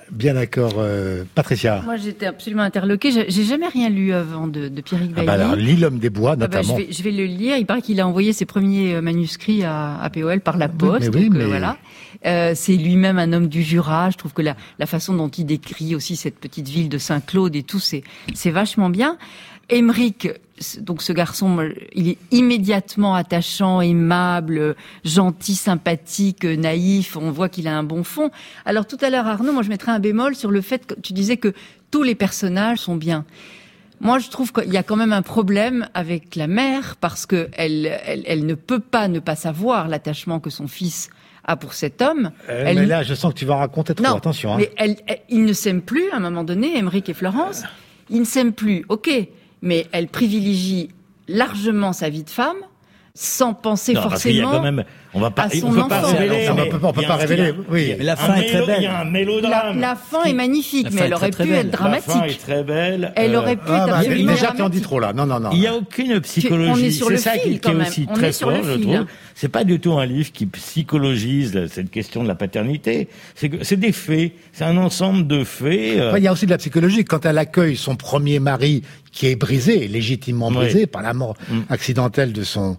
Bien d'accord. Patricia. Moi, j'étais absolument interloquée. J'ai jamais rien lu avant de Pierrick Bailly. Alors, lis L'homme des bois, notamment. Je vais le lire. Il paraît qu'il a envoyé ses premiers manuscrits à POL par la poste. Mais voilà. C'est lui-même un homme du Jura. Je trouve que la façon dont il décrit aussi cette petite ville de Saint-Claude et tout, c'est vachement bien. Émeric, donc ce garçon, il est immédiatement attachant, aimable, gentil, sympathique, naïf. On voit qu'il a un bon fond. Alors tout à l'heure, Arnaud, moi je mettrais un bémol sur le fait que tu disais que tous les personnages sont bien. Moi, je trouve qu'il y a quand même un problème avec la mère parce que elle ne peut pas ne pas savoir l'attachement que son fils a pour cet homme. Mais là, je sens que tu vas raconter trop. Non, attention. Mais ils ne s'aiment plus à un moment donné, Émeric et Florence. Ils ne s'aiment plus. Ok. Mais elle privilégie largement sa vie de femme, sans penser forcément quand même, on va pas, à son on peut enfant. Pas révéler, on peut pas révéler. Oui. Mais la fin est très belle. Il y a un mélodrame. La fin est magnifique, mais elle aurait pu être dramatique. La fin est très belle. Elle aurait pu être absolument déjà, tu en dis trop là. Non. Il n'y a aucune psychologie. On est sur c'est le ça fil, qui est aussi très fort, je trouve. C'est pas du tout un livre qui psychologise cette question de la paternité. C'est des faits. C'est un ensemble de faits. Il y a aussi de la psychologie. Quand elle accueille son premier mari qui est brisé, légitimement brisé par la mort accidentelle de son...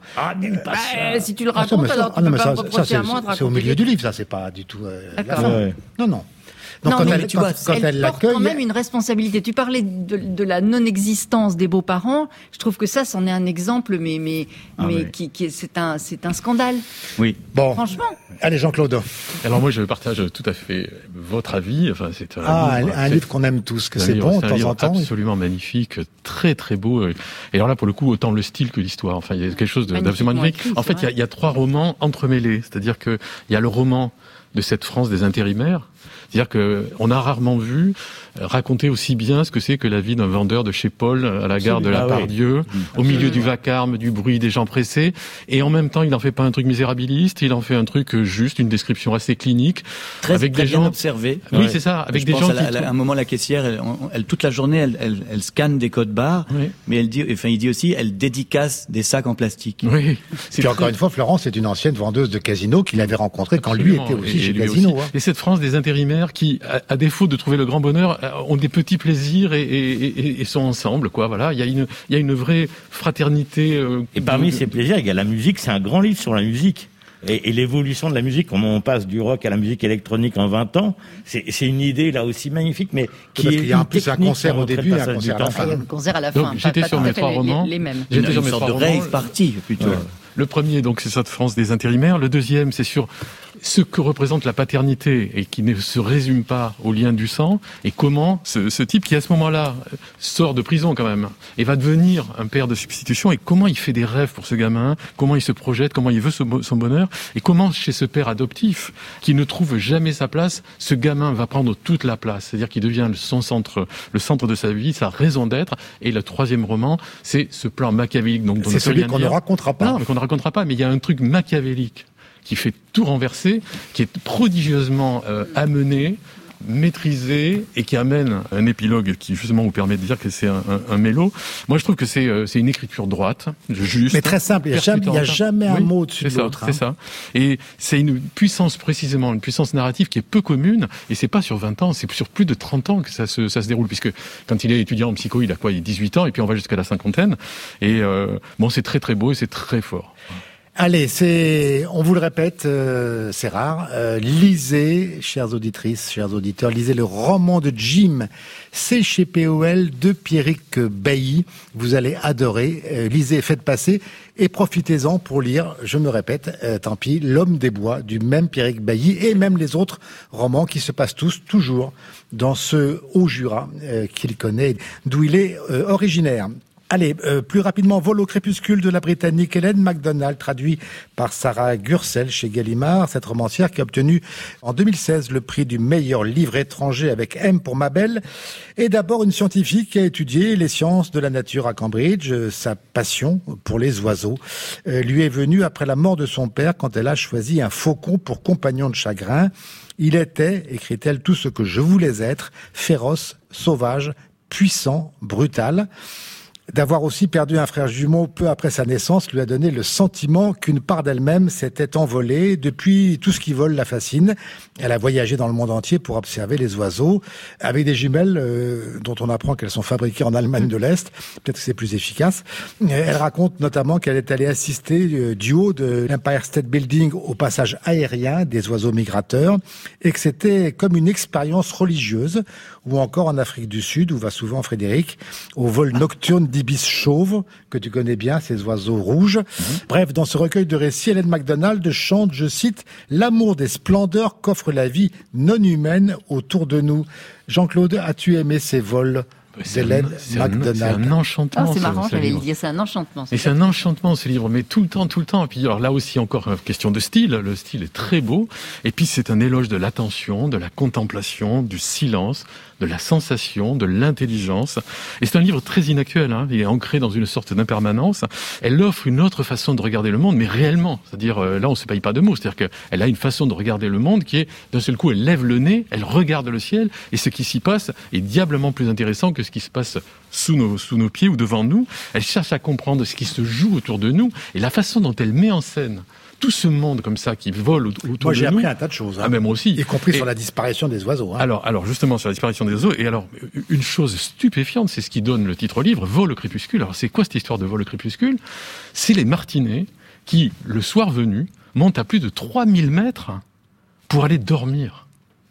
si tu le racontes, alors tu peux pas me reprocher à moi de raconter. C'est au milieu du livre, ça, c'est pas du tout la fin. Non. Donc non, quand elle l'accueille, porte quand même une responsabilité. Tu parlais de la non-existence des beaux-parents. Je trouve que ça, c'en est un exemple, mais c'est un scandale. Oui. Bon. Franchement. Allez, Jean-Claude. Alors moi, je partage tout à fait votre avis. Enfin, c'est un livre qu'on aime tous, que c'est bon de temps en temps. Absolument magnifique, très très beau. Et alors là, pour le coup, autant le style que l'histoire. Enfin, il y a quelque chose d'absolument magnifique. En fait, il y a 3 romans entremêlés. C'est-à-dire que il y a le roman de cette France des intérimaires. C'est-à-dire que on a rarement vu raconter aussi bien ce que c'est que la vie d'un vendeur de chez Paul à la gare de la Pardieu, au milieu du vacarme, du bruit des gens pressés, et en même temps, il n'en fait pas un truc misérabiliste, il en fait un truc juste, une description assez clinique, avec des gens observés. Oui, c'est ça, avec des gens à un moment, la caissière, elle toute la journée, elle scanne des codes barres, mais il dit aussi, elle dédicace des sacs en plastique. Oui. Puis encore une fois, Florence est une ancienne vendeuse de Casino qu'il avait rencontrée quand lui était aussi chez Casino. Et cette France des intérimaires qui, à défaut de trouver le grand bonheur, ont des petits plaisirs et sont ensemble, quoi. Voilà, il y a une vraie fraternité. Et parmi ces plaisirs, il y a la musique. C'est un grand livre sur la musique. Et l'évolution de la musique, comment on passe du rock à la musique électronique en 20 ans, c'est une idée là aussi magnifique, mais qui est. Il y a en plus un concert au début et un concert à la fin. Il y a un concert à la fin. Donc, j'étais sur mes 3 romans. Les mêmes. J'étais sur mes 3 romans. Une sorte de rave party, plutôt. Le premier, donc, c'est cette France des intérimaires. Le deuxième, c'est sur ce que représente la paternité et qui ne se résume pas au lien du sang, et comment ce type qui, à ce moment-là, sort de prison quand même, et va devenir un père de substitution, et comment il fait des rêves pour ce gamin, comment il se projette, comment il veut son bonheur, et comment, chez ce père adoptif, qui ne trouve jamais sa place, ce gamin va prendre toute la place. C'est-à-dire qu'il devient le centre de sa vie, sa raison d'être. Et le troisième roman, c'est ce plan machiavélique. Donc, c'est celui qu'on ne racontera pas. Non, mais qu'on ne racontera pas, mais il y a un truc machiavélique qui fait tout renverser, qui est prodigieusement amené, maîtrisé, et qui amène un épilogue qui justement vous permet de dire que c'est un mélo. Moi, je trouve que c'est une écriture droite, juste. Mais très simple, il n'y a jamais un mot au-dessus de l'autre. C'est ça. Et c'est une puissance, précisément, une puissance narrative qui est peu commune, et c'est pas sur 20 ans, c'est sur plus de 30 ans que ça se déroule, puisque quand il est étudiant en psycho, il a quoi? Il a 18 ans, et puis on va jusqu'à la cinquantaine. Et c'est très très beau et c'est très fort. Allez, on vous le répète, c'est rare. Lisez, chères auditrices, chers auditeurs, lisez le roman de Jim, c'est chez POL de Pierrick Bailly. Vous allez adorer. Lisez, faites passer et profitez-en pour lire, je me répète, tant pis, L'homme des bois du même Pierrick Bailly et même les autres romans qui se passent toujours dans ce Haut-Jura qu'il connaît, d'où il est originaire. Allez, plus rapidement, Vol au crépuscule de la Britannique Hélène Macdonald, traduit par Sarah Gursel chez Gallimard, cette romancière qui a obtenu en 2016 le prix du meilleur livre étranger avec M pour Mabel, est d'abord une scientifique qui a étudié les sciences de la nature à Cambridge. Sa passion pour les oiseaux lui est venue après la mort de son père quand elle a choisi un faucon pour compagnon de chagrin. Il était, écrit-elle, tout ce que je voulais être, féroce, sauvage, puissant, brutal. D'avoir aussi perdu un frère jumeau peu après sa naissance lui a donné le sentiment qu'une part d'elle-même s'était envolée. Depuis, tout ce qui vole la fascine. Elle a voyagé dans le monde entier pour observer les oiseaux. Avec des jumelles dont on apprend qu'elles sont fabriquées en Allemagne de l'Est. Peut-être que c'est plus efficace. Elle raconte notamment qu'elle est allée assister du haut de l'Empire State Building au passage aérien des oiseaux migrateurs et que c'était comme une expérience religieuse. Ou encore en Afrique du Sud, où va souvent Frédéric, au vol nocturne d'ibis chauves, que tu connais bien, ces oiseaux rouges. Bref, dans ce recueil de récits, Hélène MacDonald chante, je cite, « L'amour des splendeurs qu'offre la vie non humaine autour de nous ». Jean-Claude, as-tu aimé ces vols d'Hélène MacDonald? C'est un enchantement. C'est marrant, j'allais le dire, c'est un enchantement. Et c'est un enchantement ce livre, mais tout le temps. Et puis alors là aussi encore question de style. Le style est très beau. Et puis c'est un éloge de l'attention, de la contemplation, du silence, de la sensation, de l'intelligence. Et c'est un livre très inactuel. Il est ancré dans une sorte d'impermanence. Elle offre une autre façon de regarder le monde, mais réellement. C'est-à-dire là, on se paye pas de mots. C'est-à-dire qu'elle a une façon de regarder le monde qui est d'un seul coup, elle lève le nez, elle regarde le ciel, et ce qui s'y passe est diablement plus intéressant que ce qui se passe sous nos pieds ou devant nous. Elle cherche à comprendre ce qui se joue autour de nous et la façon dont elle met en scène tout ce monde comme ça qui vole autour de nous. Moi, j'ai appris un tas de choses. Mais moi aussi. Y compris sur la disparition des oiseaux. Alors, justement, sur la disparition des oiseaux. Et alors, une chose stupéfiante, c'est ce qui donne le titre au livre, Vol au crépuscule. Alors, c'est quoi cette histoire de Vol au crépuscule? C'est les martinets qui, le soir venu, montent à plus de 3000 mètres pour aller dormir.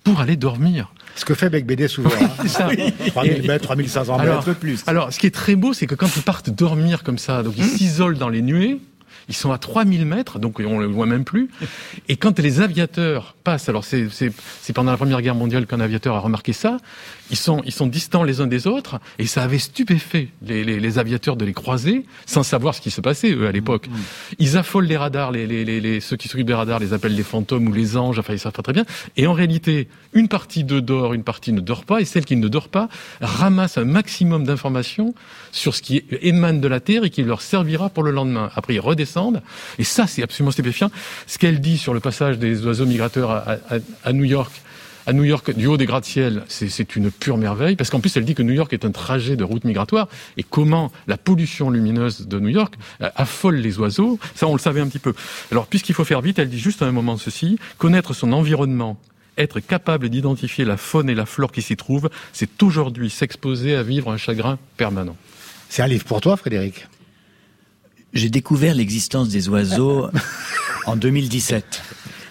Ce que fait Bec BD souvent. C'est ça. 3000 mètres, 3500 mètres, un peu plus. Alors, ce qui est très beau, c'est que quand ils partent dormir comme ça, donc ils s'isolent dans les nuées, ils sont à 3000 mètres, donc on ne le voit même plus. Et quand les aviateurs passent, alors c'est pendant la Première Guerre mondiale qu'un aviateur a remarqué ça, ils sont distants les uns des autres, et ça avait stupéfait les aviateurs de les croiser, sans savoir ce qui se passait, eux, à l'époque. Ils affolent les radars, ceux qui s'occupent des radars les appellent les fantômes ou les anges, enfin ils savent pas très bien. Et en réalité, une partie d'eux dort, une partie ne dort pas, et celle qui ne dort pas ramasse un maximum d'informations sur ce qui émane de la Terre et qui leur servira pour le lendemain. Après, ils redescendent, et ça, c'est absolument stupéfiant. Ce qu'elle dit sur le passage des oiseaux migrateurs à New York, du haut des gratte-ciel, c'est une pure merveille, parce qu'en plus, elle dit que New York est un trajet de route migratoire, et comment la pollution lumineuse de New York affole les oiseaux, ça, on le savait un petit peu. Alors, puisqu'il faut faire vite, elle dit juste à un moment ceci, connaître son environnement, être capable d'identifier la faune et la flore qui s'y trouvent, c'est aujourd'hui s'exposer à vivre un chagrin permanent. C'est un livre pour toi, Frédéric? J'ai découvert l'existence des oiseaux en 2017,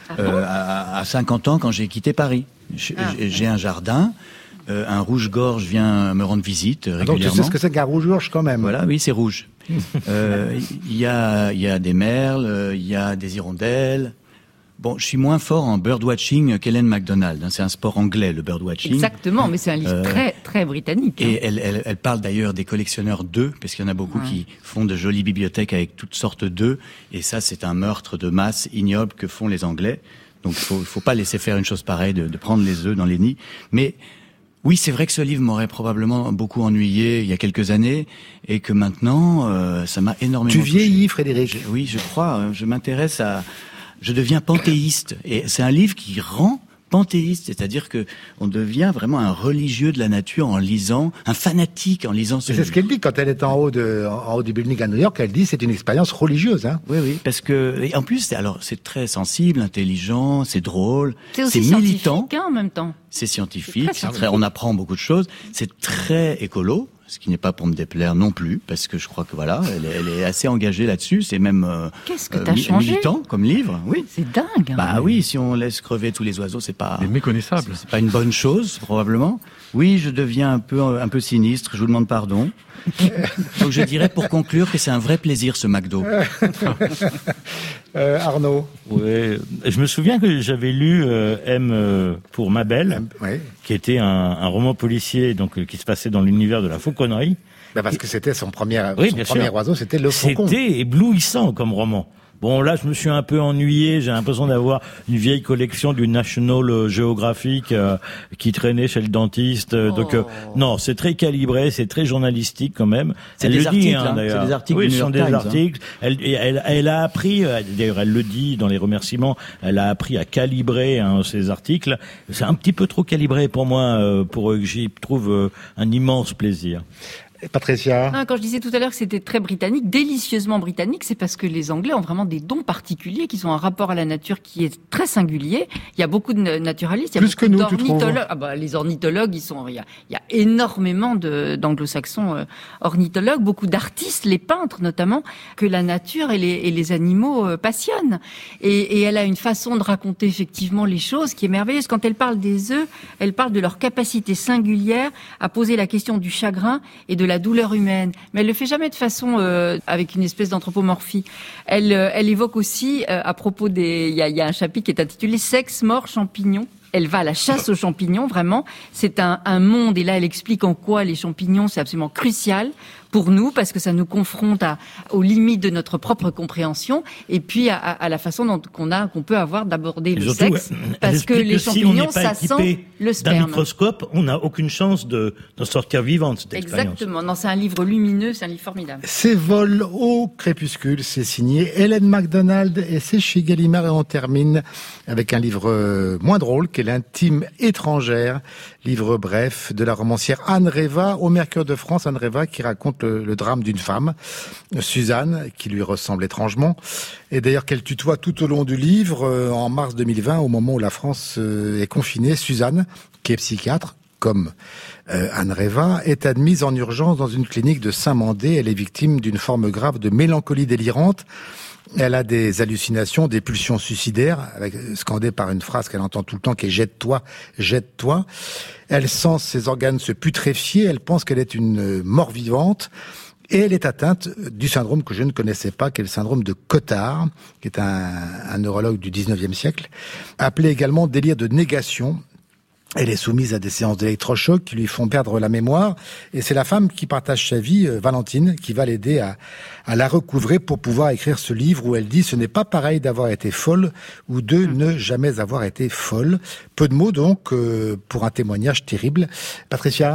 à 50 ans, quand j'ai quitté Paris. J'ai un jardin, un rouge-gorge vient me rendre visite régulièrement. Donc tu sais ce que c'est qu'un rouge-gorge quand même? Voilà, oui, c'est rouge. Il y a des merles, il y a des hirondelles. Bon, je suis moins fort en birdwatching qu'Hélène MacDonald. C'est un sport anglais, le birdwatching. Exactement, mais c'est un livre très, très britannique. Et elle parle d'ailleurs des collectionneurs d'œufs, parce qu'il y en a beaucoup qui font de jolies bibliothèques avec toutes sortes d'œufs. Et ça, c'est un meurtre de masse ignoble que font les Anglais. Donc, il faut pas laisser faire une chose pareille, de prendre les œufs dans les nids. Mais oui, c'est vrai que ce livre m'aurait probablement beaucoup ennuyé il y a quelques années, et que maintenant, ça m'a énormément touché. Tu vieillis, Frédéric? Oui, je crois. Je m'intéresse je deviens panthéiste, et c'est un livre qui rend panthéiste, c'est-à-dire que on devient vraiment un religieux de la nature en lisant, un fanatique en lisant ce livre. C'est ce qu'elle dit quand elle est en haut du building à New York. Elle dit c'est une expérience religieuse. Oui, parce que et en plus, alors c'est très sensible, intelligent, c'est drôle, c'est militant, en même temps. C'est scientifique, on apprend beaucoup de choses. C'est très écolo. Ce qui n'est pas pour me déplaire non plus, parce que je crois que voilà, elle est assez engagée là-dessus. C'est même qu'est-ce que t'as changé militant comme livre, oui. C'est dingue. Bah oui, si on laisse crever tous les oiseaux, c'est pas méconnaissable. C'est pas une bonne chose probablement. Oui, je deviens un peu sinistre. Je vous demande pardon. Donc je dirais pour conclure que c'est un vrai plaisir ce McDo. Arnaud. Oui, je me souviens que j'avais lu M pour ma belle, qui était un roman policier donc qui se passait dans l'univers de la fauconnerie. Parce que c'était son premier oiseau, c'était le faucon. C'était éblouissant comme roman. Bon, là, je me suis un peu ennuyé. J'ai l'impression d'avoir une vieille collection du National Geographic qui traînait chez le dentiste. Donc, non, c'est très calibré, c'est très journalistique quand même. C'est des articles, d'ailleurs. C'est des articles. Oui, ce sont des articles. Elle a appris, d'ailleurs, elle le dit dans les remerciements, elle a appris à calibrer ses articles. C'est un petit peu trop calibré pour moi, pour que j'y trouve un immense plaisir. Patricia? Quand je disais tout à l'heure que c'était très britannique, délicieusement britannique, c'est parce que les Anglais ont vraiment des dons particuliers, qu'ils ont un rapport à la nature qui est très singulier. Il y a beaucoup de naturalistes, il y a plus que nous, tu trouves? Les ornithologues, il y a énormément d'anglo-saxons ornithologues, beaucoup d'artistes, les peintres notamment, que la nature et les animaux passionnent. Et elle a une façon de raconter effectivement les choses qui est merveilleuse. Quand elle parle des œufs, elle parle de leur capacité singulière à poser la question du chagrin et de la douleur humaine. Mais elle le fait jamais de façon avec une espèce d'anthropomorphie. Elle évoque aussi à propos il y a un chapitre qui est intitulé Sexe, mort, champignons. Elle va à la chasse aux champignons, vraiment. C'est un monde, et là elle explique en quoi les champignons c'est absolument crucial pour nous, parce que ça nous confronte aux limites de notre propre compréhension, et puis à la façon qu'on peut avoir d'aborder le sexe, parce que les champignons, ça sent le sperme. D'un microscope, on n'a aucune chance d'en sortir vivant de cette expérience. Exactement. Non, c'est un livre lumineux, c'est un livre formidable. C'est Vol au crépuscule, c'est signé Hélène MacDonald et c'est chez Gallimard, et on termine avec un livre moins drôle qu'est L'intime étrangère, livre bref de la romancière Anne Reva au Mercure de France. Anne Reva qui raconte le drame d'une femme, Suzanne, qui lui ressemble étrangement, et d'ailleurs qu'elle tutoie tout au long du livre. En mars 2020, au moment où la France est confinée, Suzanne, qui est psychiatre, comme Anne Reva, est admise en urgence dans une clinique de Saint-Mandé. Elle est victime d'une forme grave de mélancolie délirante. Elle a des hallucinations, des pulsions suicidaires, scandées par une phrase qu'elle entend tout le temps qui est « jette-toi, jette-toi ». Elle sent ses organes se putréfier, elle pense qu'elle est une mort vivante, et elle est atteinte du syndrome que je ne connaissais pas, qui est le syndrome de Cotard, qui est un neurologue du 19e siècle, appelé également délire de négation. Elle est soumise à des séances d'électrochocs qui lui font perdre la mémoire, et c'est la femme qui partage sa vie, Valentine, qui va l'aider à la recouvrer pour pouvoir écrire ce livre où elle dit « Ce n'est pas pareil d'avoir été folle ou de ne jamais avoir été folle ». Peu de mots donc pour un témoignage terrible. Patricia ?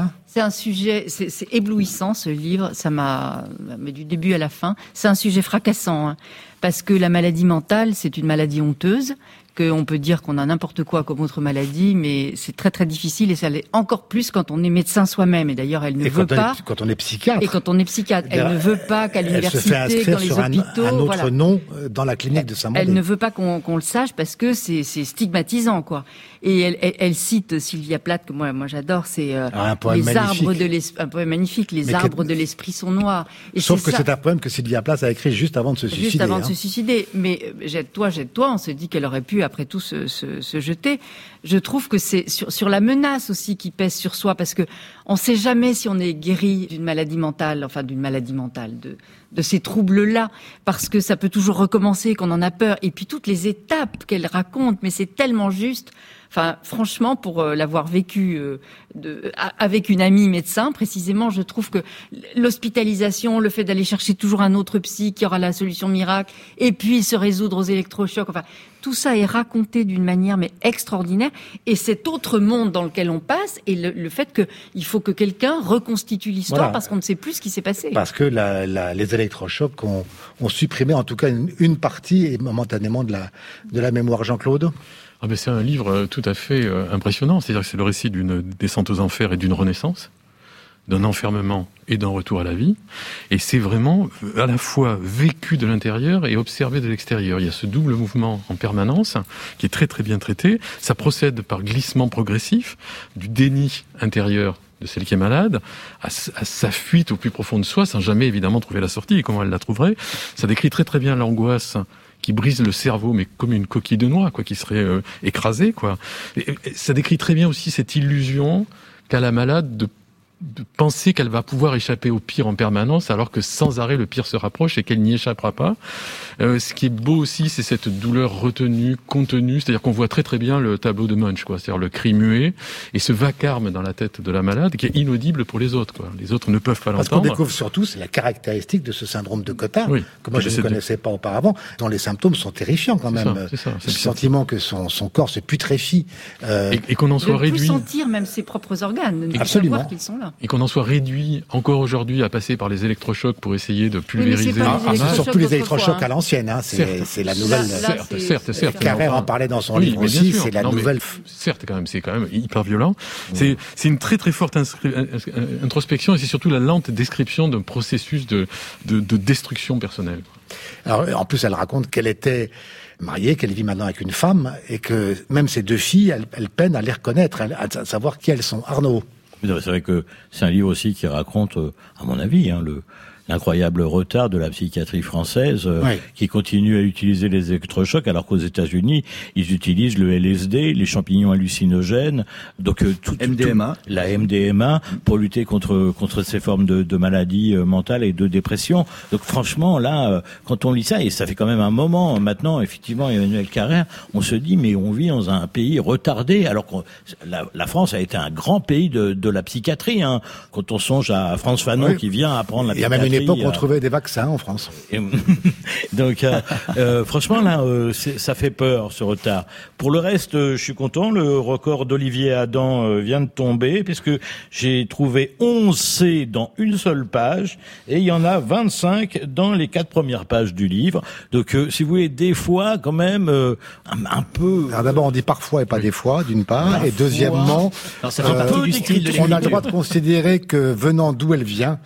C'est un sujet, c'est éblouissant ce livre, ça m'a du début à la fin. C'est un sujet fracassant, hein, parce que la maladie mentale, c'est une maladie honteuse, qu'on peut dire qu'on a n'importe quoi comme autre maladie, mais c'est très très difficile, et ça l'est encore plus quand on est médecin soi-même. Et d'ailleurs, elle ne veut pas. Quand on est psychiatre. Et quand on est psychiatre, elle ne veut pas qu'à l'université, dans les hôpitaux, un autre nom dans la clinique de Saint-Mandé. Elle ne veut pas qu'on le sache parce que c'est stigmatisant, quoi. Et elle cite Sylvia Plath, que moi j'adore, c'est un poème les magnifique. Arbres de l'esprit, un poème magnifique. Les arbres de l'esprit sont noirs. Et sauf que c'est un poème que Sylvia Plath a écrit juste avant de se suicider. Juste avant de se suicider. Mais jette-toi, on se dit qu'elle aurait pu après tout se jeter. Je trouve que c'est sur la menace aussi qui pèse sur soi, parce que on sait jamais si on est guéri d'une maladie mentale, de ces troubles-là, parce que ça peut toujours recommencer, qu'on en a peur. Et puis toutes les étapes qu'elle raconte, mais c'est tellement juste. Enfin, franchement, pour l'avoir vécu avec une amie médecin, précisément, je trouve que l'hospitalisation, le fait d'aller chercher toujours un autre psy qui aura la solution miracle, et puis se résoudre aux électrochocs, enfin, tout ça est raconté d'une manière mais extraordinaire. Et cet autre monde dans lequel on passe, et le fait qu'il faut que quelqu'un reconstitue l'histoire, parce qu'on ne sait plus ce qui s'est passé. Parce que les électrochocs ont supprimé en tout cas une partie, et momentanément, de la mémoire. Jean-Claude ? C'est un livre tout à fait impressionnant. C'est-à-dire que c'est le récit d'une descente aux enfers et d'une renaissance, d'un enfermement et d'un retour à la vie. Et c'est vraiment à la fois vécu de l'intérieur et observé de l'extérieur. Il y a ce double mouvement en permanence qui est très très bien traité. Ça procède par glissement progressif du déni intérieur de celle qui est malade, à sa fuite au plus profond de soi, sans jamais évidemment trouver la sortie. Et comment elle la trouverait ? Ça décrit très très bien l'angoisse qui brise le cerveau, mais comme une coquille de noix, quoi, qui serait écrasée, quoi. Et ça décrit très bien aussi cette illusion qu'a la malade de penser qu'elle va pouvoir échapper au pire en permanence, alors que sans arrêt le pire se rapproche et qu'elle n'y échappera pas. Ce qui est beau aussi, c'est cette douleur retenue, contenue, c'est-à-dire qu'on voit très très bien le tableau de Munch, quoi, c'est-à-dire le cri muet et ce vacarme dans la tête de la malade qui est inaudible pour les autres, quoi. Les autres ne peuvent pas l'entendre. Parce qu'on découvre surtout, c'est la caractéristique de ce syndrome de Cotard, que moi je ne connaissais pas auparavant, dont les symptômes sont terrifiants quand même. C'est ça. Le sentiment que son corps se putréfie. Et qu'on en soit réduit. De ne plus sentir même ses propres organes, de ne plus Absolument. savoir qu'ils sont là. Et qu'on en soit réduit encore aujourd'hui à passer par les électrochocs pour essayer de pulvériser. C'est surtout les électrochocs à l'ancienne, hein. C'est la nouvelle. Certes. Carrère en parlait dans son livre aussi, c'est la nouvelle. Certes, c'est quand même hyper violent. C'est une très très forte introspection et c'est surtout la lente description d'un processus de destruction personnelle. Alors, en plus, elle raconte qu'elle était mariée, qu'elle vit maintenant avec une femme, et que même ses deux filles, elle peine à les reconnaître, à savoir qui elles sont. Arnaud. C'est vrai que c'est un livre aussi qui raconte, à mon avis, l'incroyable retard de la psychiatrie française, qui continue à utiliser les électrochocs, alors qu'aux États-Unis, ils utilisent le LSD, les champignons hallucinogènes, donc la MDMA, pour lutter contre ces formes de maladies mentales et de dépression. Donc franchement, là, quand on lit ça, et ça fait quand même un moment maintenant, effectivement, Emmanuel Carrère, on se dit, mais on vit dans un pays retardé, alors que la France a été un grand pays de la psychiatrie, hein. Quand on songe à Frantz Fanon qui vient apprendre la psychiatrie. À une époque, on trouvait des vaccins en France. Donc, franchement, là, ça fait peur, ce retard. Pour le reste, je suis content. Le record d'Olivier Adam vient de tomber, puisque j'ai trouvé 11 C dans une seule page, et il y en a 25 dans les 4 premières pages du livre. Donc, si vous voulez, des fois, quand même, un peu... Alors d'abord, on dit parfois et pas des fois, d'une part, et deuxièmement, ça fait partie du style de on a le droit de considérer que, venant d'où elle vient,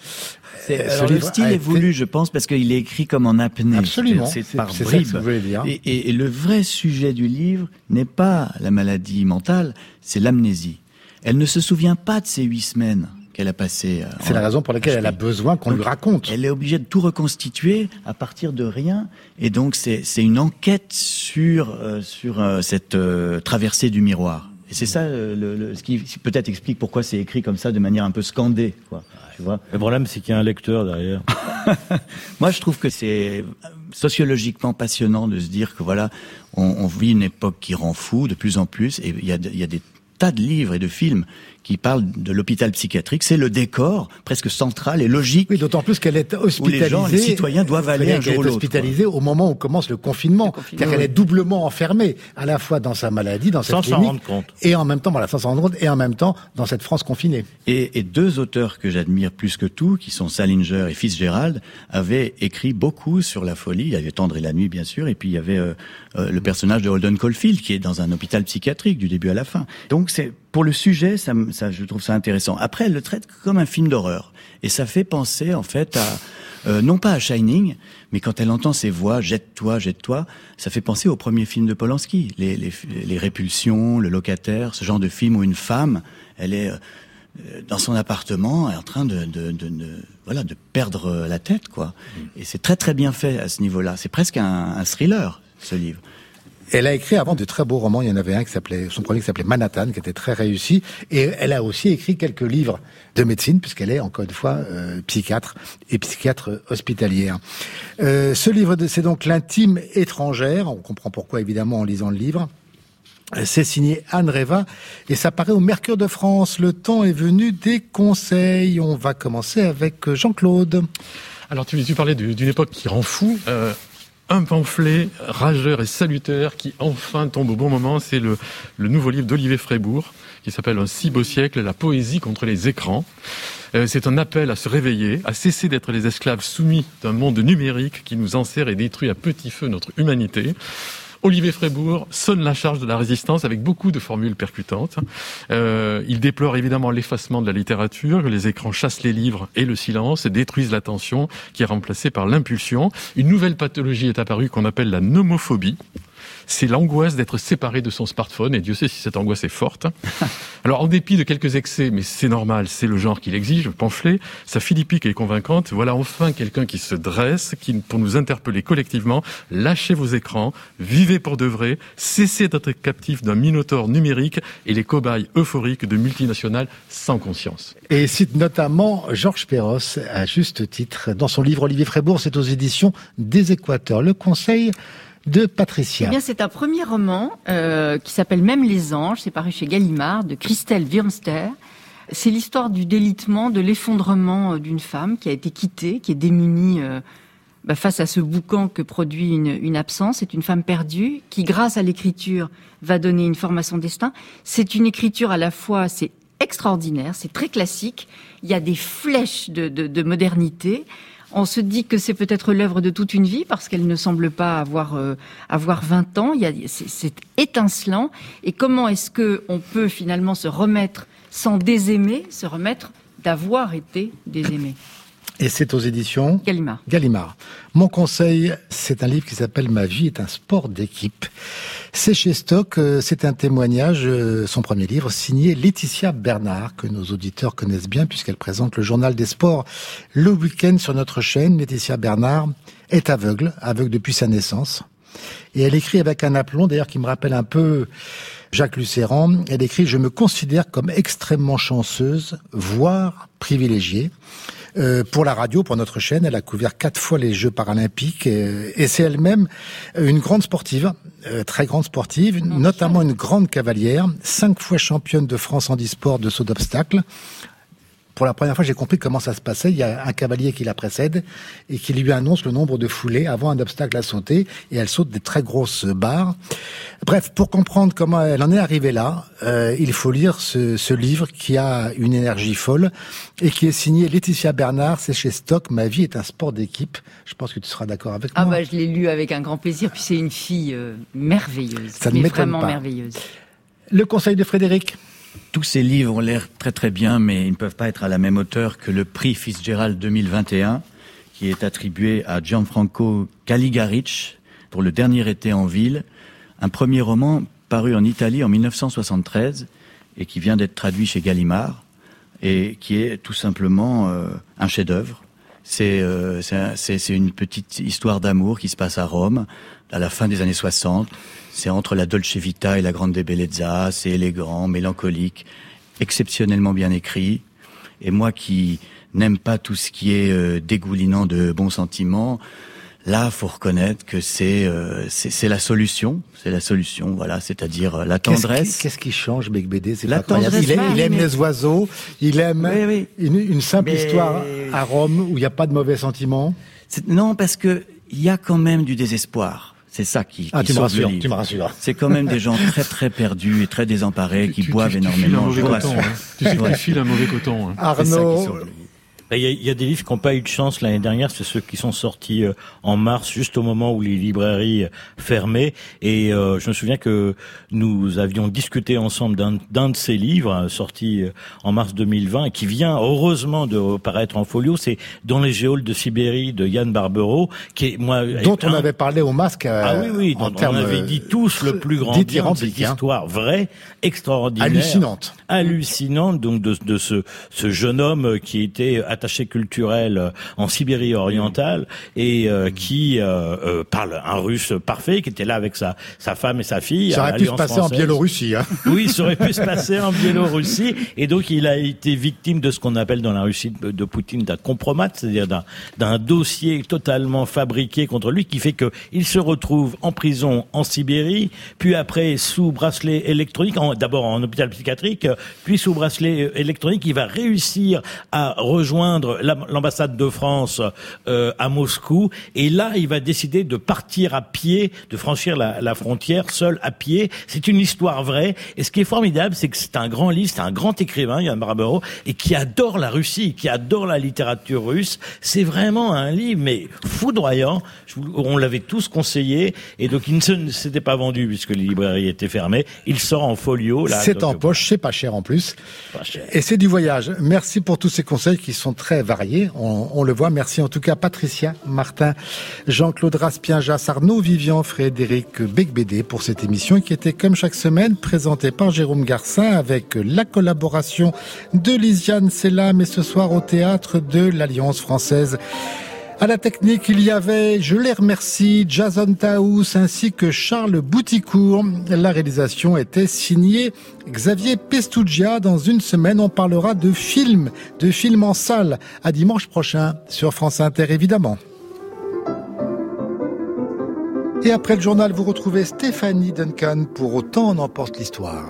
le style est voulu, je pense, parce qu'il est écrit comme en apnée. Absolument. C'est par bribes. Ça que vous voulez dire. Et le vrai sujet du livre n'est pas la maladie mentale, c'est l'amnésie. Elle ne se souvient pas de ces 8 semaines qu'elle a passées. C'est la raison pour laquelle elle a besoin qu'on lui raconte. Elle est obligée de tout reconstituer à partir de rien. Et donc, c'est une enquête sur cette traversée du miroir. Et c'est ça ce qui peut-être explique pourquoi c'est écrit comme ça, de manière un peu scandée, quoi. Tu vois. Le problème, c'est qu'il y a un lecteur derrière. Moi, je trouve que c'est sociologiquement passionnant de se dire que voilà, on vit une époque qui rend fou de plus en plus, et il y a des tas de livres et de films qui parlent de l'hôpital psychiatrique. C'est le décor presque central et logique. Oui, d'autant plus qu'elle est hospitalisée. Où les citoyens doivent aller un jour ou l'autre. Hospitalisée au moment où commence le confinement. C'est-à-dire qu'elle est doublement enfermée, à la fois dans sa maladie, dans cette clinique, sans s'en rendre compte. Et en même temps, sans s'en rendre compte, et en même temps, dans cette France confinée. Et 2 auteurs que j'admire plus que tout, qui sont Salinger et Fitzgerald, avaient écrit beaucoup sur la folie. Il y avait Tendre et la nuit, bien sûr, et puis il y avait le personnage de Holden Caulfield, qui est dans un hôpital psychiatrique du début à la fin. Donc pour le sujet, ça, je trouve ça intéressant. Après, elle le traite comme un film d'horreur. Et ça fait penser, en fait, non pas à Shining, mais quand elle entend ces voix, jette-toi, ça fait penser au premier film de Polanski. Les Répulsions, Le Locataire, ce genre de film où une femme, elle est dans son appartement, elle est en train de perdre la tête, quoi. Et c'est très très bien fait à ce niveau-là. C'est presque un thriller, ce livre. Elle a écrit avant de très beaux romans. Il y en avait un son premier qui s'appelait Manhattan, qui était très réussi. Et elle a aussi écrit quelques livres de médecine, puisqu'elle est, encore une fois, psychiatre et psychiatre hospitalière. Ce livre, c'est donc L'intime étrangère. On comprend pourquoi, évidemment, en lisant le livre. C'est signé Anne Reva et ça paraît au Mercure de France. Le temps est venu des conseils. On va commencer avec Jean-Claude. Alors, tu parlais d'une époque qui rend fou. Un pamphlet rageur et salutaire qui enfin tombe au bon moment, c'est le nouveau livre d'Olivier Frébourg qui s'appelle Un si beau siècle, la poésie contre les écrans. C'est un appel à se réveiller, à cesser d'être les esclaves soumis d'un monde numérique qui nous enserre et détruit à petit feu notre humanité. Olivier Frébourg sonne la charge de la résistance avec beaucoup de formules percutantes. Il déplore évidemment l'effacement de la littérature, que les écrans chassent les livres et le silence, et détruisent l'attention qui est remplacée par l'impulsion. Une nouvelle pathologie est apparue qu'on appelle la nomophobie. C'est l'angoisse d'être séparé de son smartphone, et Dieu sait si cette angoisse est forte. Alors, en dépit de quelques excès, mais c'est normal, c'est le genre qui l'exige, le pamphlet, sa philippique est convaincante. Voilà enfin quelqu'un qui se dresse, pour nous interpeller collectivement. Lâchez vos écrans, vivez pour de vrai, cessez d'être captifs d'un minotaure numérique et les cobayes euphoriques de multinationales sans conscience. Et cite notamment Georges Perros, à juste titre. Dans son livre Olivier Frébourg, c'est aux éditions des Équateurs. Le conseil de Patricia. Eh bien, c'est un premier roman qui s'appelle Même les anges, c'est paru chez Gallimard, de Christelle Wurmster. C'est l'histoire du délitement, de l'effondrement d'une femme qui a été quittée, qui est démunie face à ce boucan que produit une absence. C'est une femme perdue qui, grâce à l'écriture, va donner une forme à son destin. C'est une écriture à la fois, c'est extraordinaire, c'est très classique. Il y a des flèches de modernité. On se dit que c'est peut-être l'œuvre de toute une vie parce qu'elle ne semble pas avoir 20 ans. C'est étincelant. Et comment est-ce que on peut finalement se remettre sans désaimer, se remettre d'avoir été désaimé? Et c'est aux éditions Gallimard. Mon conseil, c'est un livre qui s'appelle « Ma vie est un sport d'équipe ». C'est chez Stock, c'est un témoignage, son premier livre, signé Laetitia Bernard, que nos auditeurs connaissent bien puisqu'elle présente le journal des sports le week-end sur notre chaîne. Laetitia Bernard est aveugle depuis sa naissance. Et elle écrit avec un aplomb, d'ailleurs, qui me rappelle un peu Jacques Lucéran. Elle écrit « Je me considère comme extrêmement chanceuse, voire privilégiée ». Pour la radio, pour notre chaîne, elle a couvert 4 fois les Jeux paralympiques et c'est elle-même une grande sportive, très grande sportive, notamment une grande cavalière, 5 fois championne de France handisport de saut d'obstacle. Pour la première fois, j'ai compris comment ça se passait. Il y a un cavalier qui la précède et qui lui annonce le nombre de foulées avant un obstacle à sauter. Et elle saute des très grosses barres. Bref, pour comprendre comment elle en est arrivée là, il faut lire ce livre qui a une énergie folle et qui est signé Laetitia Bernard. C'est chez Stock. Ma vie est un sport d'équipe. Je pense que tu seras d'accord avec moi. Ah bah, je l'ai lu avec un grand plaisir. Puis c'est une fille merveilleuse. Ça ne m'étonne vraiment pas. Merveilleuse. Le conseil de Frédéric. Tous ces livres ont l'air très très bien, mais ils ne peuvent pas être à la même hauteur que le prix Fitzgerald 2021, qui est attribué à Gianfranco Caligaric pour Le dernier été en ville, un premier roman paru en Italie en 1973 et qui vient d'être traduit chez Gallimard et qui est tout simplement un chef-d'œuvre. C'est une petite histoire d'amour qui se passe à Rome à la fin des années 60. C'est entre la Dolce Vita et la Grande Bellezza. C'est élégant, mélancolique, exceptionnellement bien écrit. Et moi qui n'aime pas tout ce qui est dégoulinant de bons sentiments, là, faut reconnaître que c'est la solution. C'est la solution, voilà, c'est-à-dire la tendresse. Qu'est-ce qui change, Beigbeder? C'est la pas incroyable. tendresse. Il aime les oiseaux. Il aime une simple histoire à Rome où il n'y a pas de mauvais sentiments. Non, parce que il y a quand même du désespoir. C'est ça qui sauve le livre. Tu me rassures. C'est quand même des gens très très perdus et très désemparés qui boivent énormément. Tu sais que tu files un mauvais coton. Arnaud. Il y a des livres qui n'ont pas eu de chance l'année dernière, c'est ceux qui sont sortis en mars, juste au moment où les librairies fermaient. Et je me souviens que nous avions discuté ensemble d'un de ces livres, sorti en mars 2020, et qui vient heureusement de paraître en folio. C'est Dans les géoles de Sibérie de Yann Barbero, qui est dont on avait parlé au Masque. Oui, dont on avait dit tous le plus grand bien de cette histoire vraie, extraordinaire, hallucinante, donc de ce jeune homme qui était attaché culturel en Sibérie orientale et qui parle un russe parfait, qui était là avec sa femme et sa fille. Ça aurait pu se passer en Biélorussie. Hein. Oui, ça aurait pu se passer en Biélorussie. Et donc, il a été victime de ce qu'on appelle dans la Russie de Poutine d'un compromat, c'est-à-dire d'un dossier totalement fabriqué contre lui, qui fait que il se retrouve en prison en Sibérie, puis après sous bracelet électronique, d'abord en hôpital psychiatrique, puis sous bracelet électronique. Il va réussir à rejoindre l'ambassade de France à Moscou, et là il va décider de partir à pied, de franchir la frontière seul à pied. C'est une histoire vraie, et ce qui est formidable, c'est que c'est un grand livre, c'est un grand écrivain, Yann Barbero, et qui adore la Russie, qui adore la littérature russe. C'est vraiment un livre mais foudroyant. On l'avait tous conseillé, et donc il ne s'était pas vendu puisque les librairies étaient fermées. Il sort en folio là. C'est en poche, c'est pas cher en plus. Pas cher. Et c'est du voyage. Merci pour tous ces conseils qui sont très variés, on le voit. Merci en tout cas Patricia, Martin, Jean-Claude Raspien-Jass, Arnaud Vivian, Frédéric Beigbeder pour cette émission qui était comme chaque semaine présentée par Jérôme Garcin avec la collaboration de Lisiane Sellam et ce soir au théâtre de l'Alliance française. À la technique, il y avait, je les remercie, Jason Taous ainsi que Charles Bouticourt. La réalisation était signée Xavier Pestugia. Dans une semaine, on parlera de films en salle. À dimanche prochain sur France Inter, évidemment. Et après le journal, vous retrouvez Stéphanie Duncan pour Autant en emporte l'histoire.